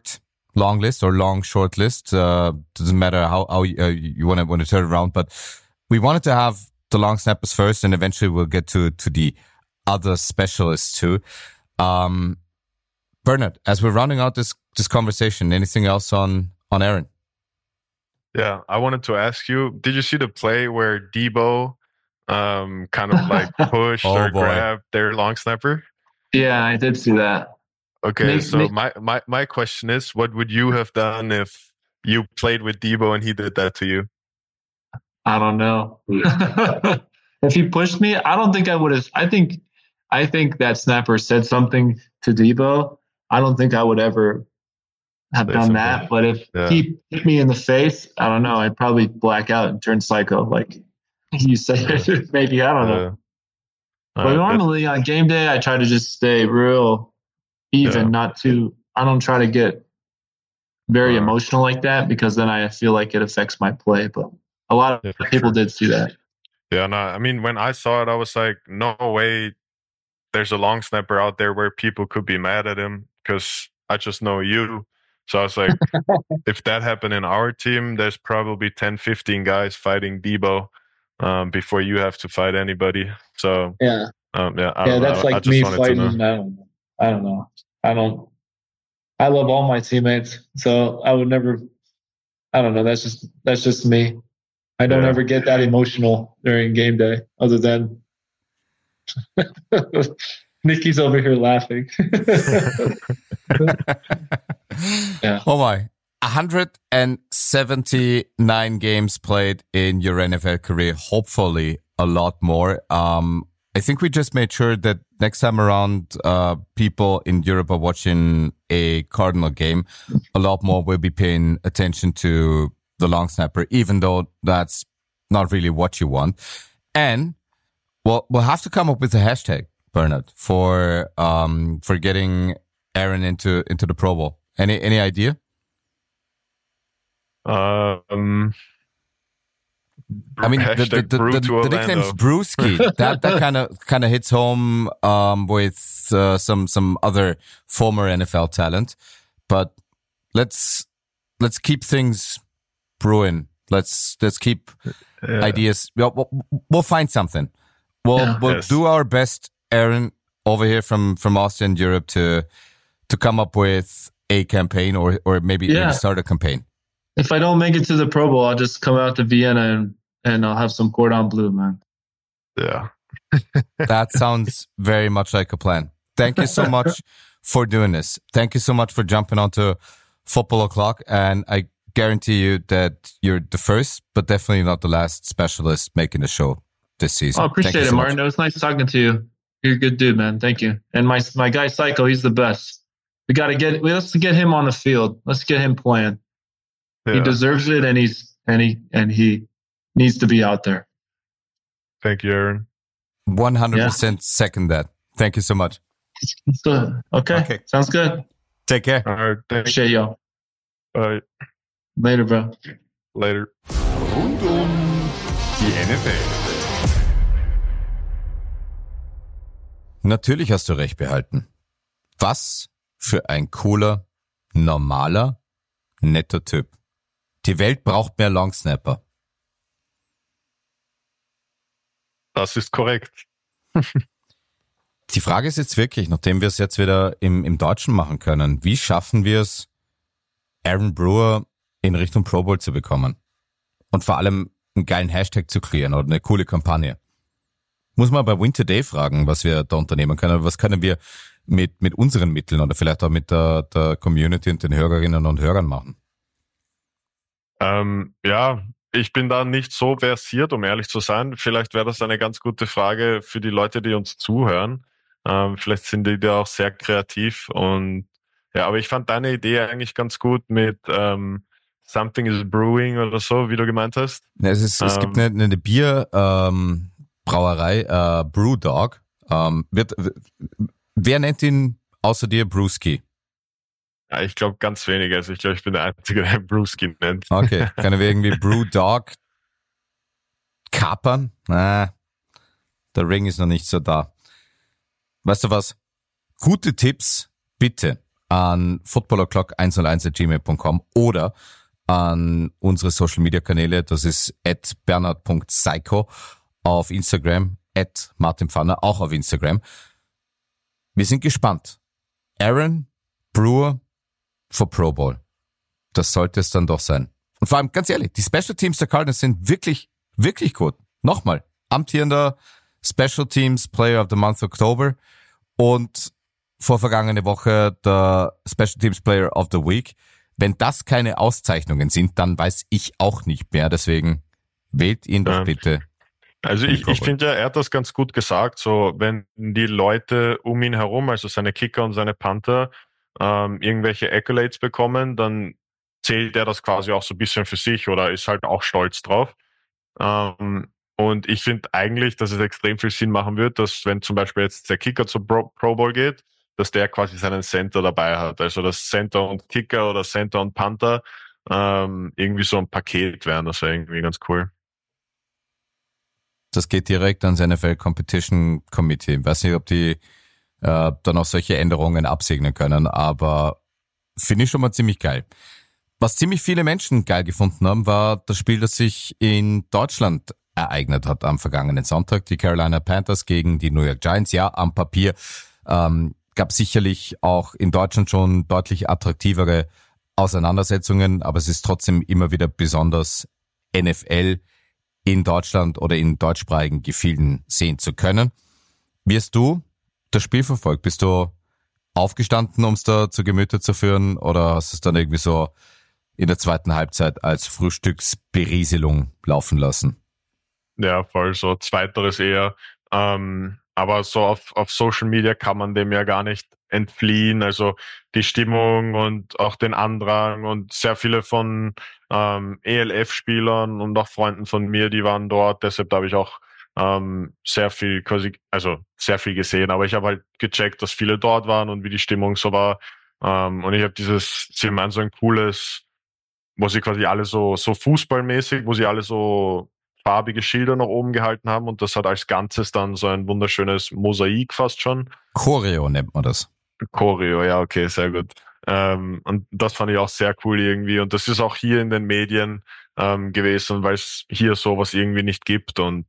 long list or long short list. Doesn't matter how you want to turn it around, but we wanted to have the long snappers first, and eventually we'll get to the other specialists too. Bernard, as we're rounding out this conversation, anything else on Aaron? Yeah, I wanted to ask you, did you see the play where Debo kind of like pushed or grabbed their long snapper? Yeah, I did see that. Okay, my question is, what would you have done if you played with Debo and he did that to you? I don't know. If he pushed me, I don't think I would have. I think that snapper said something to Debo. I don't think I would ever have done that. But if he hit me in the face, I don't know. I'd probably black out and turn psycho, like you said. Maybe, I don't know. But normally on game day, I try to just stay real even, not too. I don't try to get very emotional like that, because then I feel like it affects my play. But a lot of people did see that. Yeah, no, I mean, when I saw it, I was like, no way there's a long snapper out there where people could be mad at him, because I just know you. So I was like, if that happened in our team, there's probably 10, 15 guys fighting Debo before you have to fight anybody. So that's like me fighting. I don't know. I love all my teammates, so I would never. I don't know. That's just me. I don't ever get that emotional during game day, other than Nikki's over here laughing. Oh my. 179 games played in your NFL career. Hopefully a lot more. I think we just made sure that next time around, people in Europe are watching a Cardinal game. A lot more will be paying attention to the long snapper, even though that's not really what you want. And we'll have to come up with a hashtag, Bernard, for getting Aaron into the Pro Bowl. Any idea? I mean, the nickname's Brewski. that kind of hits home with some other former NFL talent. But let's keep things brewing. Let's keep ideas. We'll find something. We'll do our best, Aaron, over here from Austin, Europe, to come up with a campaign or maybe start a campaign. If I don't make it to the Pro Bowl, I'll just come out to Vienna and I'll have some cordon bleu, man. Yeah. That sounds very much like a plan. Thank you so much for doing this. Thank you so much for jumping onto Football O'Clock. And I guarantee you that you're the first, but definitely not the last specialist making the show this season. I appreciate it, Martin. It was nice talking to you. You're a good dude, man. Thank you. And my guy Psycho, he's the best. Let's get him on the field. Let's get him playing. Yeah. He deserves it, and he needs to be out there. Thank you, Aaron. 100% second that. Thank you so much. Okay. Sounds good. Take care. All right, appreciate y'all. Bye. Later, bro. Later. Rund die NFL. Natürlich hast du recht behalten. Was für ein cooler, normaler, netter Typ. Die Welt braucht mehr Longsnapper. Das ist korrekt. Die Frage ist jetzt wirklich, nachdem wir es jetzt wieder im Deutschen machen können, wie schaffen wir es, Aaron Brewer in Richtung Pro Bowl zu bekommen? Und vor allem einen geilen Hashtag zu kreieren oder eine coole Kampagne. Muss man bei Win Today fragen, was wir da unternehmen können. Was können wir mit unseren Mitteln oder vielleicht auch mit der Community und den Hörerinnen und Hörern machen? Ich bin da nicht so versiert, um ehrlich zu sein. Vielleicht wäre das eine ganz gute Frage für die Leute, die uns zuhören. Vielleicht sind die da auch sehr kreativ. Und ja, aber ich fand deine Idee eigentlich ganz gut mit Something is Brewing oder so, wie du gemeint hast. Es gibt eine Bierbrauerei, Brewdog. Wer nennt ihn außer dir Brewski? Ja, ich glaube ganz wenige. Also ich glaube, ich bin der Einzige, der Brewski nennt. Okay, können wir irgendwie Brewdog kapern? Der Ring ist noch nicht so da. Weißt du was? Gute Tipps, bitte, an footballerclock101@gmail.com oder an unsere Social Media Kanäle. Das ist @bernhard.psycho auf Instagram, @martinpfanner auch auf Instagram. Wir sind gespannt. Aaron Brewer for Pro Bowl. Das sollte es dann doch sein. Und vor allem, ganz ehrlich, die Special Teams der Cardinals sind wirklich, wirklich gut. Nochmal, amtierender Special Teams Player of the Month October und vor vergangene Woche der Special Teams Player of the Week. Wenn das keine Auszeichnungen sind, dann weiß ich auch nicht mehr. Deswegen wählt ihn doch bitte. Also ich finde ja, er hat das ganz gut gesagt, so wenn die Leute um ihn herum, also seine Kicker und seine Panther, irgendwelche Accolades bekommen, dann zählt er das quasi auch so ein bisschen für sich oder ist halt auch stolz drauf. Und ich finde eigentlich, dass es extrem viel Sinn machen wird, dass wenn zum Beispiel jetzt der Kicker zur Pro Bowl geht, dass der quasi seinen Center dabei hat. Also dass Center und Kicker oder Center und Panther irgendwie so ein Paket wären. Das wäre irgendwie ganz cool. Das geht direkt ans NFL Competition Committee. Ich weiß nicht, ob die dann auch solche Änderungen absegnen können, aber finde ich schon mal ziemlich geil. Was ziemlich viele Menschen geil gefunden haben, war das Spiel, das sich in Deutschland ereignet hat am vergangenen Sonntag. Die Carolina Panthers gegen die New York Giants. Ja, am Papier gab sicherlich auch in Deutschland schon deutlich attraktivere Auseinandersetzungen, aber es ist trotzdem immer wieder besonders NFL in Deutschland oder in deutschsprachigen Gefilden sehen zu können. Wie hast du das Spiel verfolgt? Bist du aufgestanden, um es da zu Gemüte zu führen, oder hast du es dann irgendwie so in der zweiten Halbzeit als Frühstücksberieselung laufen lassen? Ja, voll so. Zweiteres eher. Aber so auf Social Media kann man dem ja gar nicht entfliehen. Also die Stimmung und auch den Andrang und sehr viele von ELF-Spielern und auch Freunden von mir, die waren dort. Deshalb habe ich auch sehr viel gesehen. Aber ich habe halt gecheckt, dass viele dort waren und wie die Stimmung so war. Und ich habe sie meinen so ein cooles, wo sie quasi alle so fußballmäßig, wo sie alle so farbige Schilder nach oben gehalten haben und das hat als Ganzes dann so ein wunderschönes Mosaik fast schon. Choreo nennt man das. Choreo, ja, okay, sehr gut. Und das fand ich auch sehr cool irgendwie und das ist auch hier in den Medien gewesen, weil es hier sowas irgendwie nicht gibt und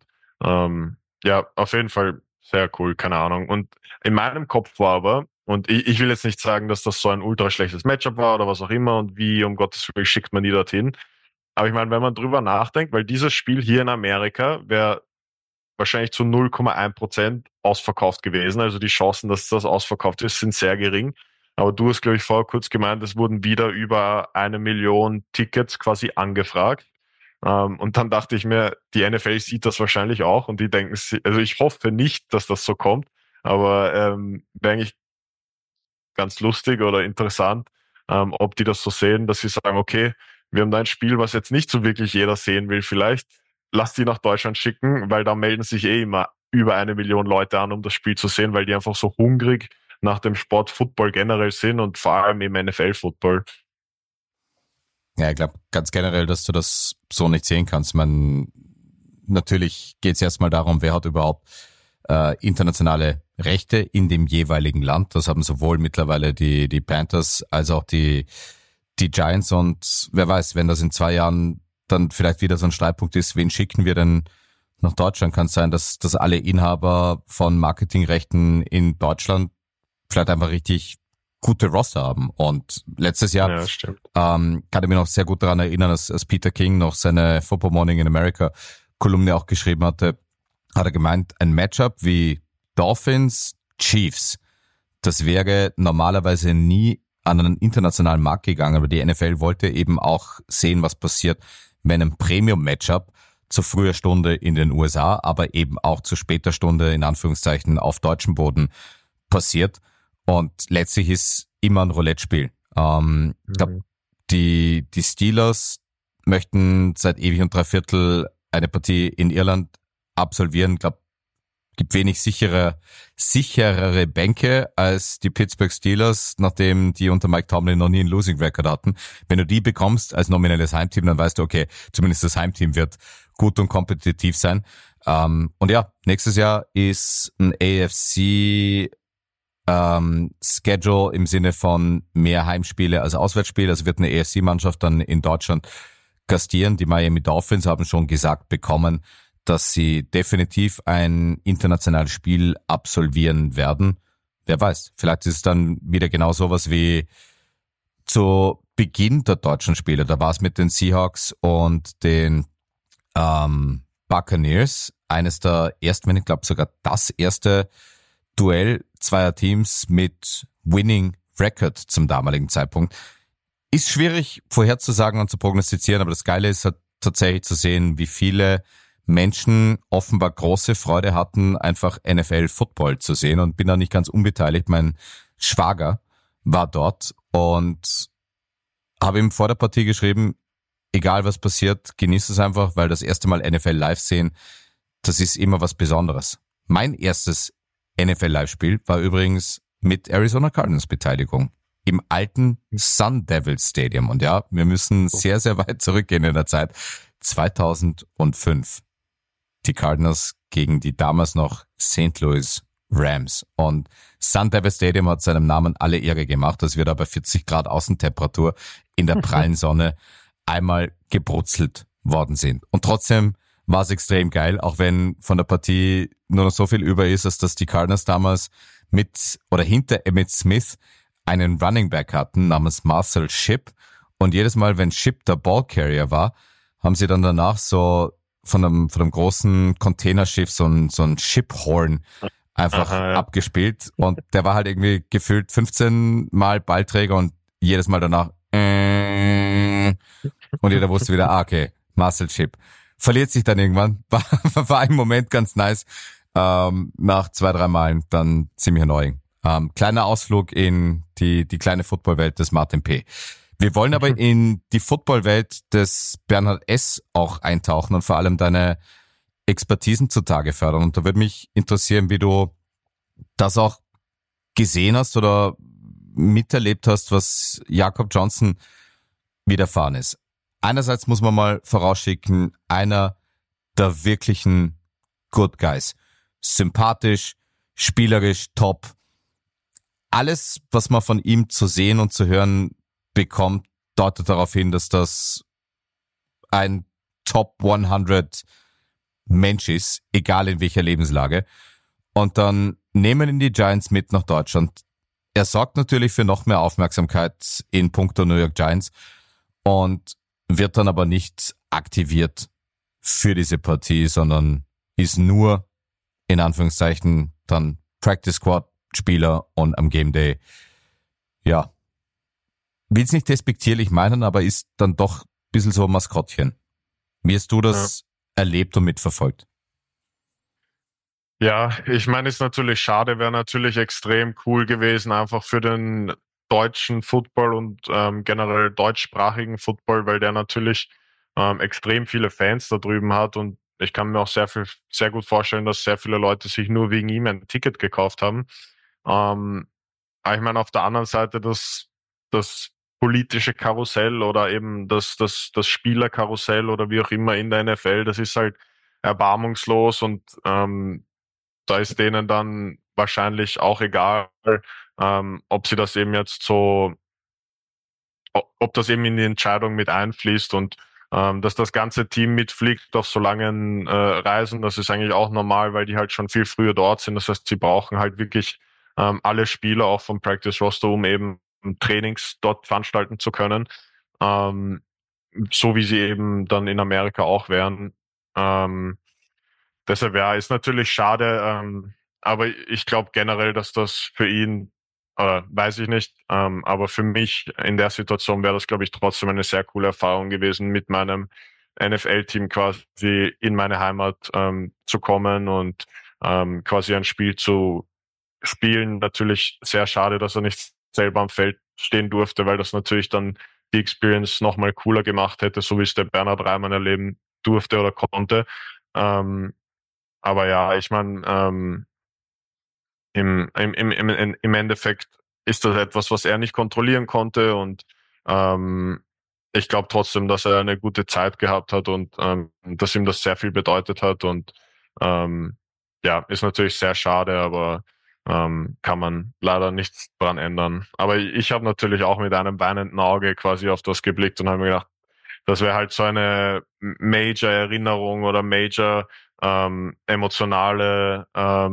ja, auf jeden Fall sehr cool, keine Ahnung. Und in meinem Kopf war aber, und ich will jetzt nicht sagen, dass das so ein ultra schlechtes Matchup war oder was auch immer und wie um Gottes Willen schickt man die dorthin. Aber ich meine, wenn man drüber nachdenkt, weil dieses Spiel hier in Amerika wäre wahrscheinlich zu 0,1% ausverkauft gewesen. Also die Chancen, dass das ausverkauft ist, sind sehr gering. Aber du hast, glaube ich, vorher kurz gemeint, es wurden wieder über 1 Million Tickets quasi angefragt. Und dann dachte ich mir, die NFL sieht das wahrscheinlich auch und die denken, also ich hoffe nicht, dass das so kommt, aber wäre eigentlich ganz lustig oder interessant, ob die das so sehen, dass sie sagen, okay, wir haben da ein Spiel, was jetzt nicht so wirklich jeder sehen will vielleicht, lass die nach Deutschland schicken, weil da melden sich immer über 1 Million Leute an, um das Spiel zu sehen, weil die einfach so hungrig nach dem Sport Football generell sind und vor allem im NFL-Football. Ja, ich glaube ganz generell, dass du das so nicht sehen kannst. Natürlich geht es erstmal darum, wer hat überhaupt internationale Rechte in dem jeweiligen Land. Das haben sowohl mittlerweile die Panthers als auch die Giants und wer weiß, wenn das in 2 Jahren dann vielleicht wieder so ein Streitpunkt ist, wen schicken wir denn nach Deutschland? Kann es sein, dass alle Inhaber von Marketingrechten in Deutschland vielleicht einfach richtig gute Roster haben. Und letztes Jahr kann ich mich noch sehr gut daran erinnern, als Peter King noch seine Football Morning in America Kolumne auch geschrieben hatte, hat er gemeint, ein Matchup wie Dolphins, Chiefs, das wäre normalerweise nie an einen internationalen Markt gegangen, aber die NFL wollte eben auch sehen, was passiert, wenn ein Premium-Matchup zu früher Stunde in den USA, aber eben auch zu später Stunde in Anführungszeichen auf deutschem Boden passiert. Und letztlich ist immer ein Roulette-Spiel. Ich glaube, die Steelers möchten seit ewig und 3/4 eine Partie in Irland absolvieren. Ich glaube, gibt wenig sicherere Bänke als die Pittsburgh Steelers, nachdem die unter Mike Tomlin noch nie einen Losing Record hatten. Wenn du die bekommst als nominelles Heimteam, dann weißt du, okay, zumindest das Heimteam wird gut und kompetitiv sein. Und ja, nächstes Jahr ist ein AFC Schedule im Sinne von mehr Heimspiele als Auswärtsspiele. Also wird eine AFC-Mannschaft dann in Deutschland gastieren. Die Miami Dolphins haben schon gesagt bekommen, dass sie definitiv ein internationales Spiel absolvieren werden. Wer weiß, vielleicht ist es dann wieder genau sowas wie zu Beginn der deutschen Spiele. Da war es mit den Seahawks und den Buccaneers eines der ersten, wenn ich glaube sogar das erste Duell zweier Teams mit Winning Record zum damaligen Zeitpunkt. Ist schwierig vorherzusagen und zu prognostizieren, aber das Geile ist halt tatsächlich zu sehen, wie viele Menschen offenbar große Freude hatten, einfach NFL-Football zu sehen, und bin da nicht ganz unbeteiligt. Mein Schwager war dort und habe ihm vor der Partie geschrieben, egal was passiert, genießt es einfach, weil das erste Mal NFL live sehen, das ist immer was Besonderes. Mein erstes NFL-Live-Spiel war übrigens mit Arizona Cardinals Beteiligung im alten Sun Devils Stadium. Und ja, wir müssen sehr, sehr weit zurückgehen in der Zeit. 2005. Die Cardinals gegen die damals noch St. Louis Rams. Und Sun Devils Stadium hat seinem Namen alle Ehre gemacht, dass wir da bei 40 Grad Außentemperatur in der prallen Sonne einmal gebrutzelt worden sind. Und trotzdem war es extrem geil, auch wenn von der Partie nur noch so viel über ist, als dass die Cardinals damals mit oder hinter Emmitt Smith einen Running Back hatten namens Marcel Shipp, und jedes Mal, wenn Shipp der Ballcarrier war, haben sie dann danach so von einem großen Containerschiff so ein Ship-Horn einfach abgespielt, und der war halt irgendwie gefühlt 15 Mal Ballträger und jedes Mal danach und jeder wusste wieder, okay, Marcel Shipp. Verliert sich dann irgendwann, war im Moment ganz nice, nach 2-3 Malen dann ziemlich annoying. Kleiner Ausflug in die kleine Footballwelt des Martin P. Wir wollen aber in die Footballwelt des Bernhard S. auch eintauchen und vor allem deine Expertisen zutage fördern. Und da würde mich interessieren, wie du das auch gesehen hast oder miterlebt hast, was Jakob Johnson widerfahren ist. Einerseits muss man mal vorausschicken, einer der wirklichen Good Guys. Sympathisch, spielerisch, top. Alles, was man von ihm zu sehen und zu hören bekommt, deutet darauf hin, dass das ein Top 100 Mensch ist, egal in welcher Lebenslage. Und dann nehmen ihn die Giants mit nach Deutschland. Er sorgt natürlich für noch mehr Aufmerksamkeit in puncto New York Giants und wird dann aber nicht aktiviert für diese Partie, sondern ist nur, in Anführungszeichen, dann Practice Squad Spieler und am Game Day, ja, will es nicht despektierlich meinen, aber ist dann doch ein bisschen so ein Maskottchen. Wie hast du das erlebt und mitverfolgt? Ja, ich meine, ist natürlich schade, wäre natürlich extrem cool gewesen, einfach für den deutschen Football und generell deutschsprachigen Football, weil der natürlich extrem viele Fans da drüben hat, und ich kann mir auch sehr gut vorstellen, dass sehr viele Leute sich nur wegen ihm ein Ticket gekauft haben. Aber ich meine, auf der anderen Seite das politische Karussell oder eben das Spielerkarussell oder wie auch immer in der NFL, das ist halt erbarmungslos, und da ist denen dann wahrscheinlich auch egal, ob sie das eben jetzt so, ob das eben in die Entscheidung mit einfließt, und dass das ganze Team mitfliegt auf so langen Reisen, das ist eigentlich auch normal, weil die halt schon viel früher dort sind. Das heißt, sie brauchen halt wirklich alle Spieler auch vom Practice Roster, um eben Trainings dort veranstalten zu können, so wie sie eben dann in Amerika auch wären. Deshalb ja, ist natürlich schade, aber ich glaube generell, dass das für ihn, weiß ich nicht, aber für mich in der Situation wäre das, glaube ich, trotzdem eine sehr coole Erfahrung gewesen, mit meinem NFL-Team quasi in meine Heimat zu kommen und quasi ein Spiel zu spielen. Natürlich sehr schade, dass er nicht selber am Feld stehen durfte, weil das natürlich dann die Experience nochmal cooler gemacht hätte, so wie es der Bernhard Reimann erleben durfte oder konnte. Aber ja, ich meine, im Endeffekt ist das etwas, was er nicht kontrollieren konnte, und ich glaube trotzdem, dass er eine gute Zeit gehabt hat und dass ihm das sehr viel bedeutet hat, und ja, ist natürlich sehr schade, aber kann man leider nichts dran ändern. Aber ich habe natürlich auch mit einem weinenden Auge quasi auf das geblickt und habe mir gedacht, das wäre halt so eine Major-Erinnerung oder Major emotionale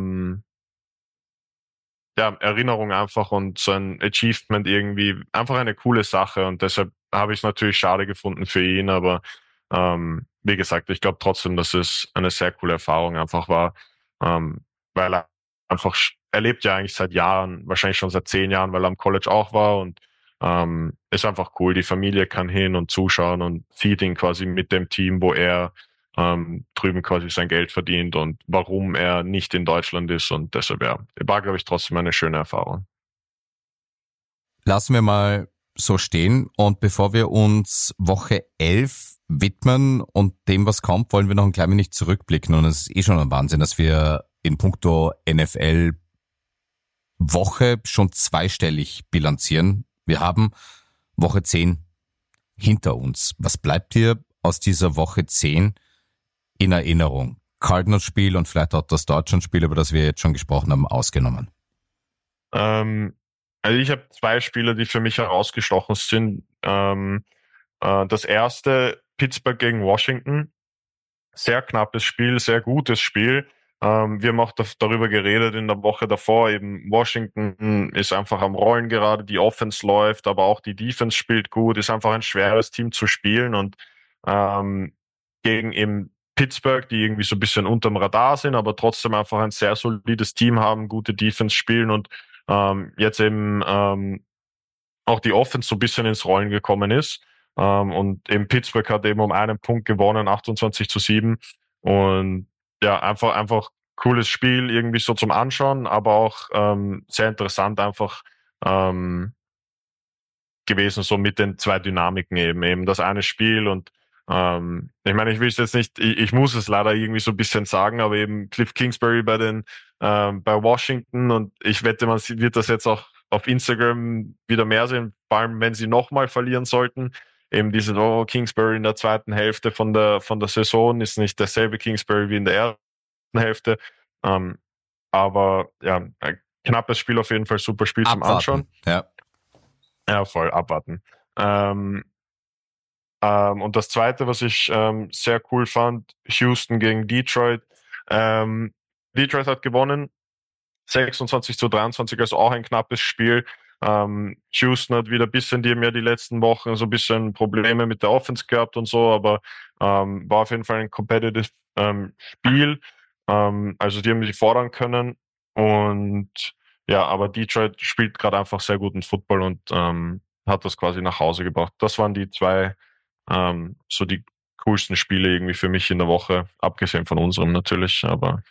Erinnerung einfach und so ein Achievement irgendwie, einfach eine coole Sache und deshalb habe ich es natürlich schade gefunden für ihn, aber wie gesagt, ich glaube trotzdem, dass es eine sehr coole Erfahrung einfach war, weil er einfach, er lebt ja eigentlich seit Jahren, wahrscheinlich schon seit 10 Jahren, weil er am College auch war und ist einfach cool. Die Familie kann hin und zuschauen und sieht ihn quasi mit dem Team, wo er drüben quasi sein Geld verdient und warum er nicht in Deutschland ist und deshalb war, glaube ich, trotzdem eine schöne Erfahrung. Lassen wir mal so stehen und bevor wir uns Woche 11 widmen und dem, was kommt, wollen wir noch ein klein wenig zurückblicken und es ist eh schon ein Wahnsinn, dass wir in puncto NFL Woche schon zweistellig bilanzieren. Wir haben Woche 10 hinter uns. Was bleibt dir aus dieser Woche 10 in Erinnerung? Cardinals-Spiel und vielleicht auch das Deutschland-Spiel, über das wir jetzt schon gesprochen haben, ausgenommen. Also ich habe 2 Spiele, die für mich herausgestochen sind. Das erste, Pittsburgh gegen Washington. Sehr knappes Spiel, sehr gutes Spiel. Wir haben auch darüber geredet in der Woche davor. Eben Washington ist einfach am Rollen gerade, die Offense läuft, aber auch die Defense spielt gut. Ist einfach ein schweres Team zu spielen und gegen eben Pittsburgh, die irgendwie so ein bisschen unterm Radar sind, aber trotzdem einfach ein sehr solides Team haben, gute Defense spielen und jetzt eben auch die Offense so ein bisschen ins Rollen gekommen ist. Und eben Pittsburgh hat eben um einen Punkt gewonnen, 28-7. Und ja, einfach cooles Spiel, irgendwie so zum Anschauen, aber auch sehr interessant einfach gewesen, so mit den 2 Dynamiken eben das eine Spiel und ich meine, ich will es jetzt nicht, ich muss es leider irgendwie so ein bisschen sagen, aber eben Cliff Kingsbury bei Washington und ich wette, man wird das jetzt auch auf Instagram wieder mehr sehen, vor allem wenn sie nochmal verlieren sollten. Eben diese Kingsbury in der zweiten Hälfte von der Saison ist nicht derselbe Kingsbury wie in der ersten Hälfte. Aber ja, ein knappes Spiel auf jeden Fall, super Spiel Abwarten. Zum Anschauen. Ja, voll abwarten. Und das zweite, was ich sehr cool fand, Houston gegen Detroit. Detroit hat gewonnen, 26-23, also auch ein knappes Spiel. Houston hat wieder ein bisschen, die haben ja die letzten Wochen so ein bisschen Probleme mit der Offense gehabt und so, aber war auf jeden Fall ein competitive Spiel. Also die haben sie fordern können und ja, aber Detroit spielt gerade einfach sehr guten Football und hat das quasi nach Hause gebracht. Das waren die 2 so die coolsten Spiele irgendwie für mich in der Woche, abgesehen von unserem natürlich, aber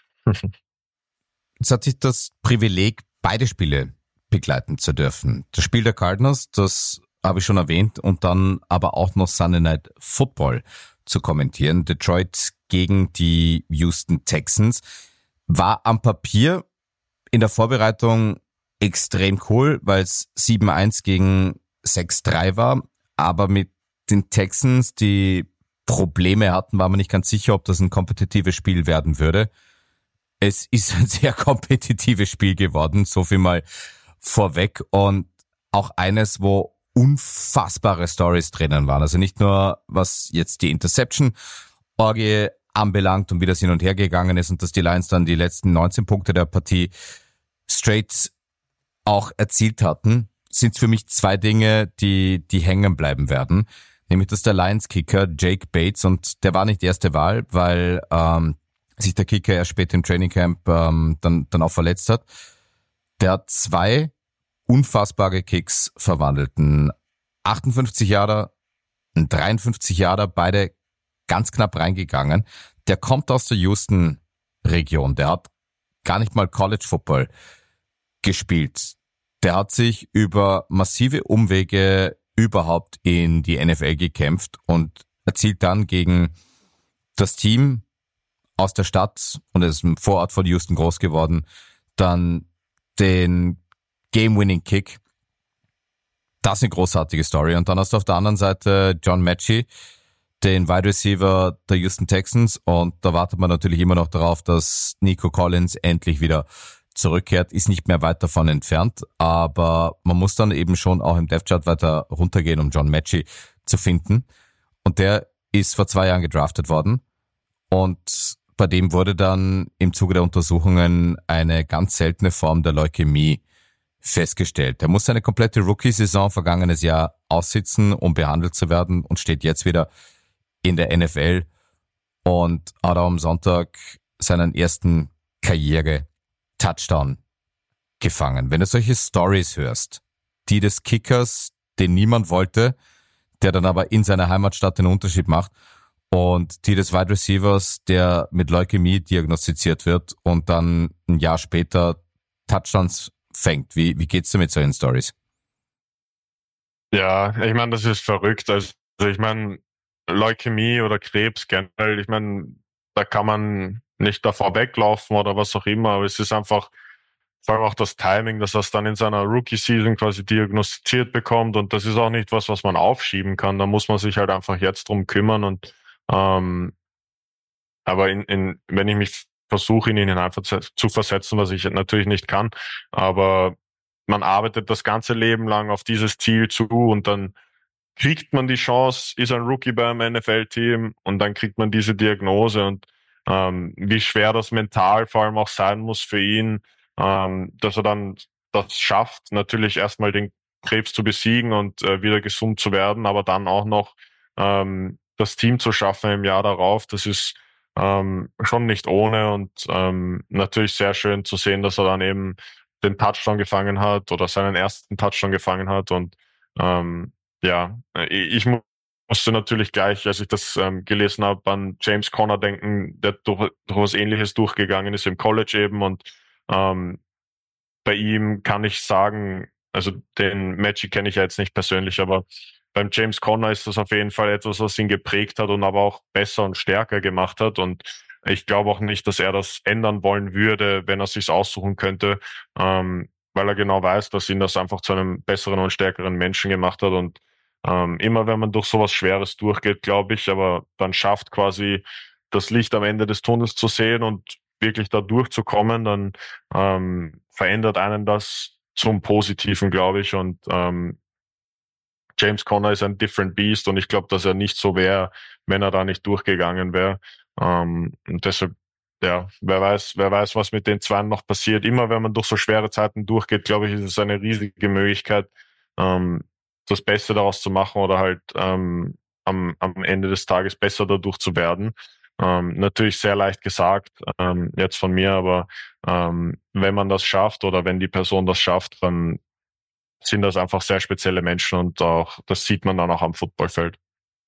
Jetzt hatte ich das Privileg, beide Spiele begleiten zu dürfen. Das Spiel der Cardinals, das habe ich schon erwähnt, und dann aber auch noch Sunday Night Football zu kommentieren. Detroit gegen die Houston Texans war am Papier in der Vorbereitung extrem cool, weil es 7-1 gegen 6-3 war, aber mit den Texans, die Probleme hatten, war man nicht ganz sicher, ob das ein kompetitives Spiel werden würde. Es ist ein sehr kompetitives Spiel geworden, so viel mal vorweg, und auch eines, wo unfassbare Stories drinnen waren. Also nicht nur, was jetzt die Interception-Orgie anbelangt und wie das hin und her gegangen ist und dass die Lions dann die letzten 19 Punkte der Partie straight auch erzielt hatten, sind für mich 2 Dinge, die hängen bleiben werden. Nämlich, dass der Lions-Kicker Jake Bates, und der war nicht die erste Wahl, weil sich der Kicker erst später im Trainingcamp dann auch verletzt hat. Der hat 2 unfassbare Kicks verwandelt. Ein 58 Yarder, ein 53 Yarder, beide ganz knapp reingegangen. Der kommt aus der Houston-Region. Der hat gar nicht mal College Football gespielt. Der hat sich über massive Umwege überhaupt in die NFL gekämpft und erzielt dann gegen das Team aus der Stadt, und er ist im Vorort von Houston groß geworden, dann den Game-Winning-Kick. Das ist eine großartige Story. Und dann hast du auf der anderen Seite John Mechie, den Wide Receiver der Houston Texans, und da wartet man natürlich immer noch darauf, dass Nico Collins endlich wieder zurückkehrt, ist nicht mehr weit davon entfernt, aber man muss dann eben schon auch im Depth-Chart weiter runtergehen, um John Mechie zu finden. Und der ist vor 2 Jahren gedraftet worden und bei dem wurde dann im Zuge der Untersuchungen eine ganz seltene Form der Leukämie festgestellt. Er muss seine komplette Rookie-Saison vergangenes Jahr aussitzen, um behandelt zu werden und steht jetzt wieder in der NFL und hat am Sonntag seinen ersten Karriere-Touchdown gefangen. Wenn du solche Stories hörst, die des Kickers, den niemand wollte, der dann aber in seiner Heimatstadt den Unterschied macht, und die des Wide Receivers, der mit Leukämie diagnostiziert wird und dann ein Jahr später Touchdowns fängt. Wie geht's dir mit solchen Stories? Ja, ich meine, das ist verrückt. Also ich meine, Leukämie oder Krebs generell, ich meine, da kann man nicht davor weglaufen oder was auch immer, aber es ist einfach vor allem auch das Timing, dass er es dann in seiner Rookie-Season quasi diagnostiziert bekommt, und das ist auch nicht was man aufschieben kann. Da muss man sich halt einfach jetzt drum kümmern, und aber wenn ich mich versuche, in ihn hinein zu versetzen, was ich natürlich nicht kann, aber man arbeitet das ganze Leben lang auf dieses Ziel zu, und dann kriegt man die Chance, ist ein Rookie beim NFL-Team, und dann kriegt man diese Diagnose, und wie schwer das mental vor allem auch sein muss für ihn, dass er dann das schafft, natürlich erstmal den Krebs zu besiegen und wieder gesund zu werden, aber dann auch noch das Team zu schaffen im Jahr darauf. Das ist schon nicht ohne, und natürlich sehr schön zu sehen, dass er dann eben den Touchdown gefangen hat oder seinen ersten Touchdown gefangen hat, und ja, ich musste natürlich gleich, als ich das gelesen habe, an James Conner denken, der durch was Ähnliches durchgegangen ist im College eben, und bei ihm kann ich sagen, also den Mechie kenne ich ja jetzt nicht persönlich, aber beim James Conner ist das auf jeden Fall etwas, was ihn geprägt hat und aber auch besser und stärker gemacht hat, und ich glaube auch nicht, dass er das ändern wollen würde, wenn er sich's aussuchen könnte, weil er genau weiß, dass ihn das einfach zu einem besseren und stärkeren Menschen gemacht hat, und immer wenn man durch sowas Schweres durchgeht, glaube ich, aber dann schafft quasi das Licht am Ende des Tunnels zu sehen und wirklich da durchzukommen, dann verändert einen das zum Positiven, glaube ich, und James Conner ist ein different beast, und ich glaube, dass er nicht so wäre, wenn er da nicht durchgegangen wäre. Und deshalb, ja, wer weiß, was mit den Zweien noch passiert. Immer wenn man durch so schwere Zeiten durchgeht, glaube ich, ist es eine riesige Möglichkeit, das Beste daraus zu machen oder halt am Ende des Tages besser dadurch zu werden. Natürlich sehr leicht gesagt, jetzt von mir, aber wenn man das schafft oder wenn die Person das schafft, dann sind das einfach sehr spezielle Menschen, und auch das sieht man dann auch am Footballfeld.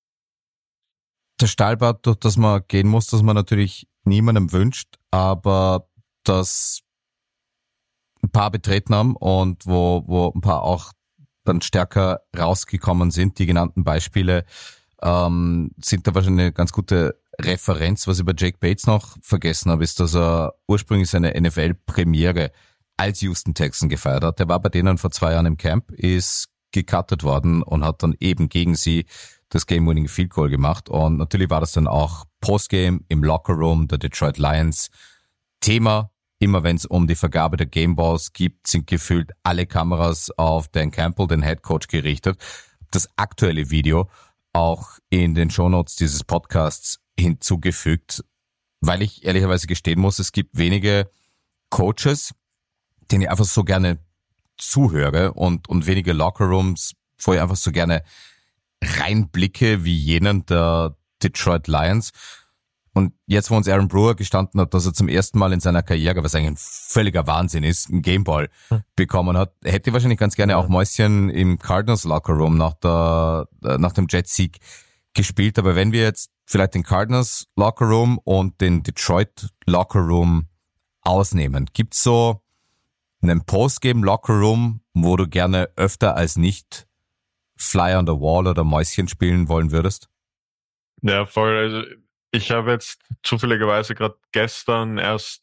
Das Stahlbad, durch das man gehen muss, das man natürlich niemandem wünscht, aber das ein paar betreten haben und wo ein paar auch dann stärker rausgekommen sind. Die genannten Beispiele sind da wahrscheinlich eine ganz gute Referenz. Was ich bei Jake Bates noch vergessen habe, ist, dass er ursprünglich seine NFL-Premiere als Houston Texan gefeiert hat. Der war bei denen vor 2 Jahren im Camp, ist gecuttet worden und hat dann eben gegen sie das Game-Winning Field Goal gemacht. Und natürlich war das dann auch Postgame im Lockerroom der Detroit Lions Thema. Immer wenn es um die Vergabe der Gameballs gibt, sind gefühlt alle Kameras auf Dan Campbell, den Head Coach, gerichtet. Das aktuelle Video auch in den Shownotes dieses Podcasts hinzugefügt, weil ich ehrlicherweise gestehen muss, es gibt wenige Coaches, denen ich einfach so gerne zuhöre, und wenige Lockerrooms, wo ich einfach so gerne reinblicke wie jenen der Detroit Lions. Und jetzt, wo uns Aaron Brewer gestanden hat, dass er zum ersten Mal in seiner Karriere, was eigentlich ein völliger Wahnsinn ist, einen Gameball bekommen hat, hätte wahrscheinlich ganz gerne auch Mäuschen im Cardinals Lockerroom nach dem Jets-Sieg gespielt. Aber wenn wir jetzt vielleicht den Cardinals Lockerroom und den Detroit Lockerroom ausnehmen, gibt's so einen Postgame Lockerroom, wo du gerne öfter als nicht Fly on the Wall oder Mäuschen spielen wollen würdest? Ja, voll. Also ich habe jetzt zufälligerweise gerade gestern erst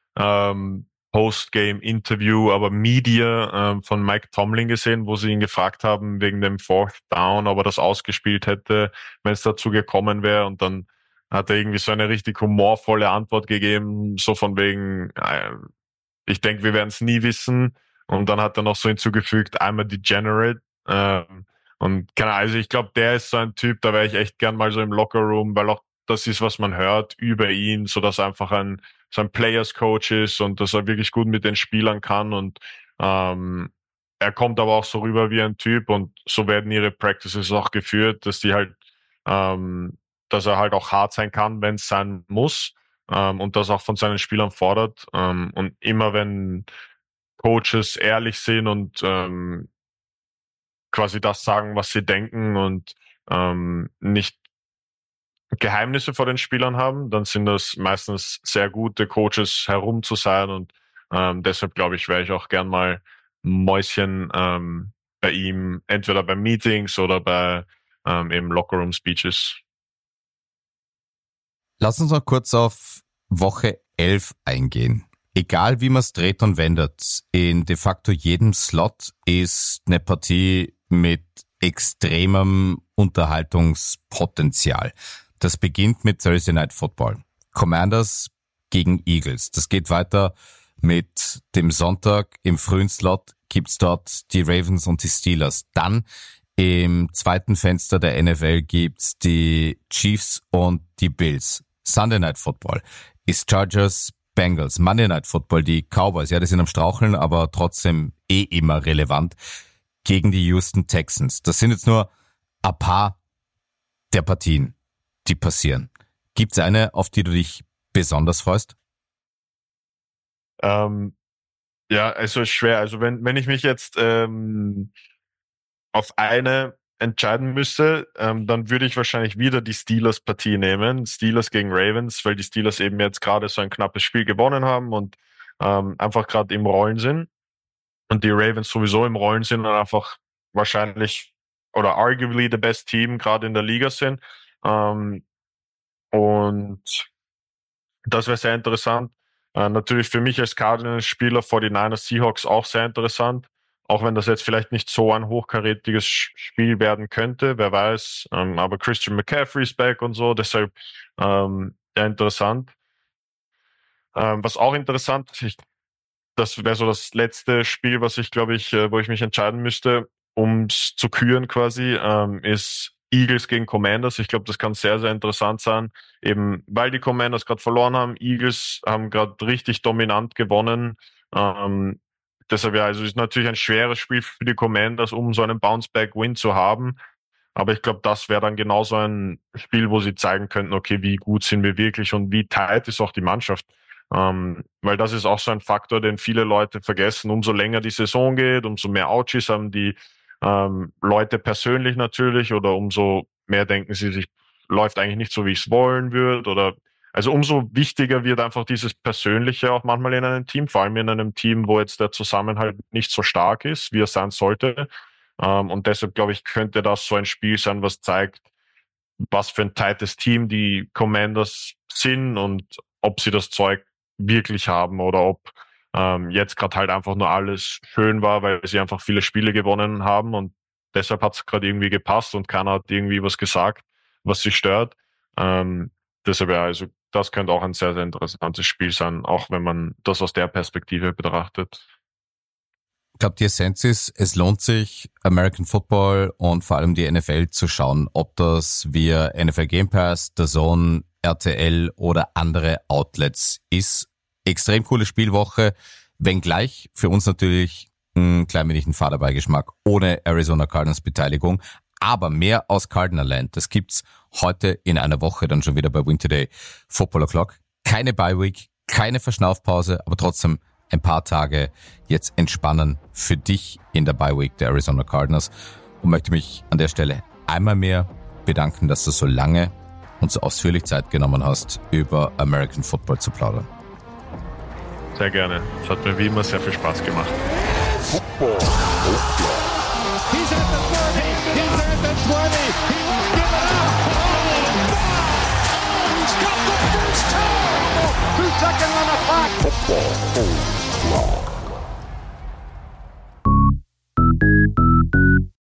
Postgame-Interview, aber Media von Mike Tomlin gesehen, wo sie ihn gefragt haben wegen dem Fourth Down, ob er das ausgespielt hätte, wenn es dazu gekommen wäre. Und dann hat er irgendwie so eine richtig humorvolle Antwort gegeben, so von wegen, ich denke, wir werden es nie wissen. Und dann hat er noch so hinzugefügt, I'm a degenerate. Und keine Ahnung, also ich glaube, der ist so ein Typ, da wäre ich echt gern mal so im Lockerroom, weil auch das ist, was man hört über ihn, so dass er einfach so ein Players Coach ist und dass er wirklich gut mit den Spielern kann und er kommt aber auch so rüber wie ein Typ und so werden ihre Practices auch geführt, dass die halt, dass er halt auch hart sein kann, wenn es sein muss und das auch von seinen Spielern fordert und immer wenn Coaches ehrlich sind und quasi das sagen, was sie denken und nicht Geheimnisse vor den Spielern haben, dann sind das meistens sehr gute Coaches herum zu sein und deshalb glaube ich, wäre ich auch gern mal Mäuschen bei ihm, entweder bei Meetings oder bei eben Lockerroom Speeches. Lass uns noch kurz auf Woche 11 eingehen. Egal wie man es dreht und wendet, in de facto jedem Slot ist eine Partie mit extremem Unterhaltungspotenzial. Das beginnt mit Thursday Night Football. Commanders gegen Eagles. Das geht weiter mit dem Sonntag. Im frühen Slot gibt's dort die Ravens und die Steelers. Dann im zweiten Fenster der NFL gibt's die Chiefs und die Bills. Sunday Night Football ist Chargers, Bengals. Monday Night Football, die Cowboys. Ja, die sind am Straucheln, aber trotzdem immer relevant. Gegen die Houston Texans. Das sind jetzt nur ein paar der Partien, die passieren. Gibt's eine, auf die du dich besonders freust? Ja, also schwer. Also wenn ich mich jetzt auf eine entscheiden müsste, dann würde ich wahrscheinlich wieder die Steelers-Partie nehmen. Steelers gegen Ravens, weil die Steelers eben jetzt gerade so ein knappes Spiel gewonnen haben und einfach gerade im Rollen sind. Und die Ravens sowieso im Rollen sind und einfach wahrscheinlich oder arguably the best Team gerade in der Liga sind. Und das wäre sehr interessant. Natürlich für mich als Cardinals-Spieler 49ers Seahawks auch sehr interessant. Auch wenn das jetzt vielleicht nicht so ein hochkarätiges Spiel werden könnte, wer weiß. Aber Christian McCaffrey ist back und so, deshalb sehr interessant. Was auch interessant, das wäre so das letzte Spiel, was ich glaube ich, wo ich mich entscheiden müsste, ums zu küren quasi, ist Eagles gegen Commanders. Ich glaube, das kann sehr, sehr interessant sein, eben weil die Commanders gerade verloren haben. Eagles haben gerade richtig dominant gewonnen. Deshalb ja, also ist natürlich ein schweres Spiel für die Commanders, um so einen Bounce-Back-Win zu haben. Aber ich glaube, das wäre dann genauso ein Spiel, wo sie zeigen könnten, okay, wie gut sind wir wirklich und wie tight ist auch die Mannschaft. Weil das ist auch so ein Faktor, den viele Leute vergessen. Umso länger die Saison geht, umso mehr Ouchies haben die Leute persönlich natürlich oder umso mehr denken sie sich, läuft eigentlich nicht so, wie ich es wollen würde oder also umso wichtiger wird einfach dieses Persönliche auch manchmal in einem Team, vor allem in einem Team, wo jetzt der Zusammenhalt nicht so stark ist, wie er sein sollte. Und deshalb, glaube ich, könnte das so ein Spiel sein, was zeigt, was für ein tightes Team die Commanders sind und ob sie das Zeug wirklich haben oder ob jetzt gerade halt einfach nur alles schön war, weil sie einfach viele Spiele gewonnen haben und deshalb hat es gerade irgendwie gepasst und keiner hat irgendwie was gesagt, was sie stört. Deshalb ja, also das könnte auch ein sehr, sehr interessantes Spiel sein, auch wenn man das aus der Perspektive betrachtet. Ich glaube, die Essenz ist, es lohnt sich, American Football und vor allem die NFL zu schauen, ob das via NFL Game Pass, DAZN, RTL oder andere Outlets ist. Extrem coole Spielwoche, wenngleich für uns natürlich ein klein wenig ein Fahrerbeigeschmack ohne Arizona Cardinals Beteiligung, aber mehr aus Cardinal Land. Das gibt's heute in einer Woche dann schon wieder bei Win Today Football O'Clock. Keine Bye Week, keine Verschnaufpause, aber trotzdem ein paar Tage jetzt entspannen für dich in der Bye Week der Arizona Cardinals und möchte mich an der Stelle einmal mehr bedanken, dass du so lange und so ausführlich Zeit genommen hast, über American Football zu plaudern. Sehr gerne. Es hat mir wie immer sehr viel Spaß gemacht. Football. He's at the 30, he's at the 20, he won't give it up. Oh, he's got the first down. 2 seconds on the clock. Football.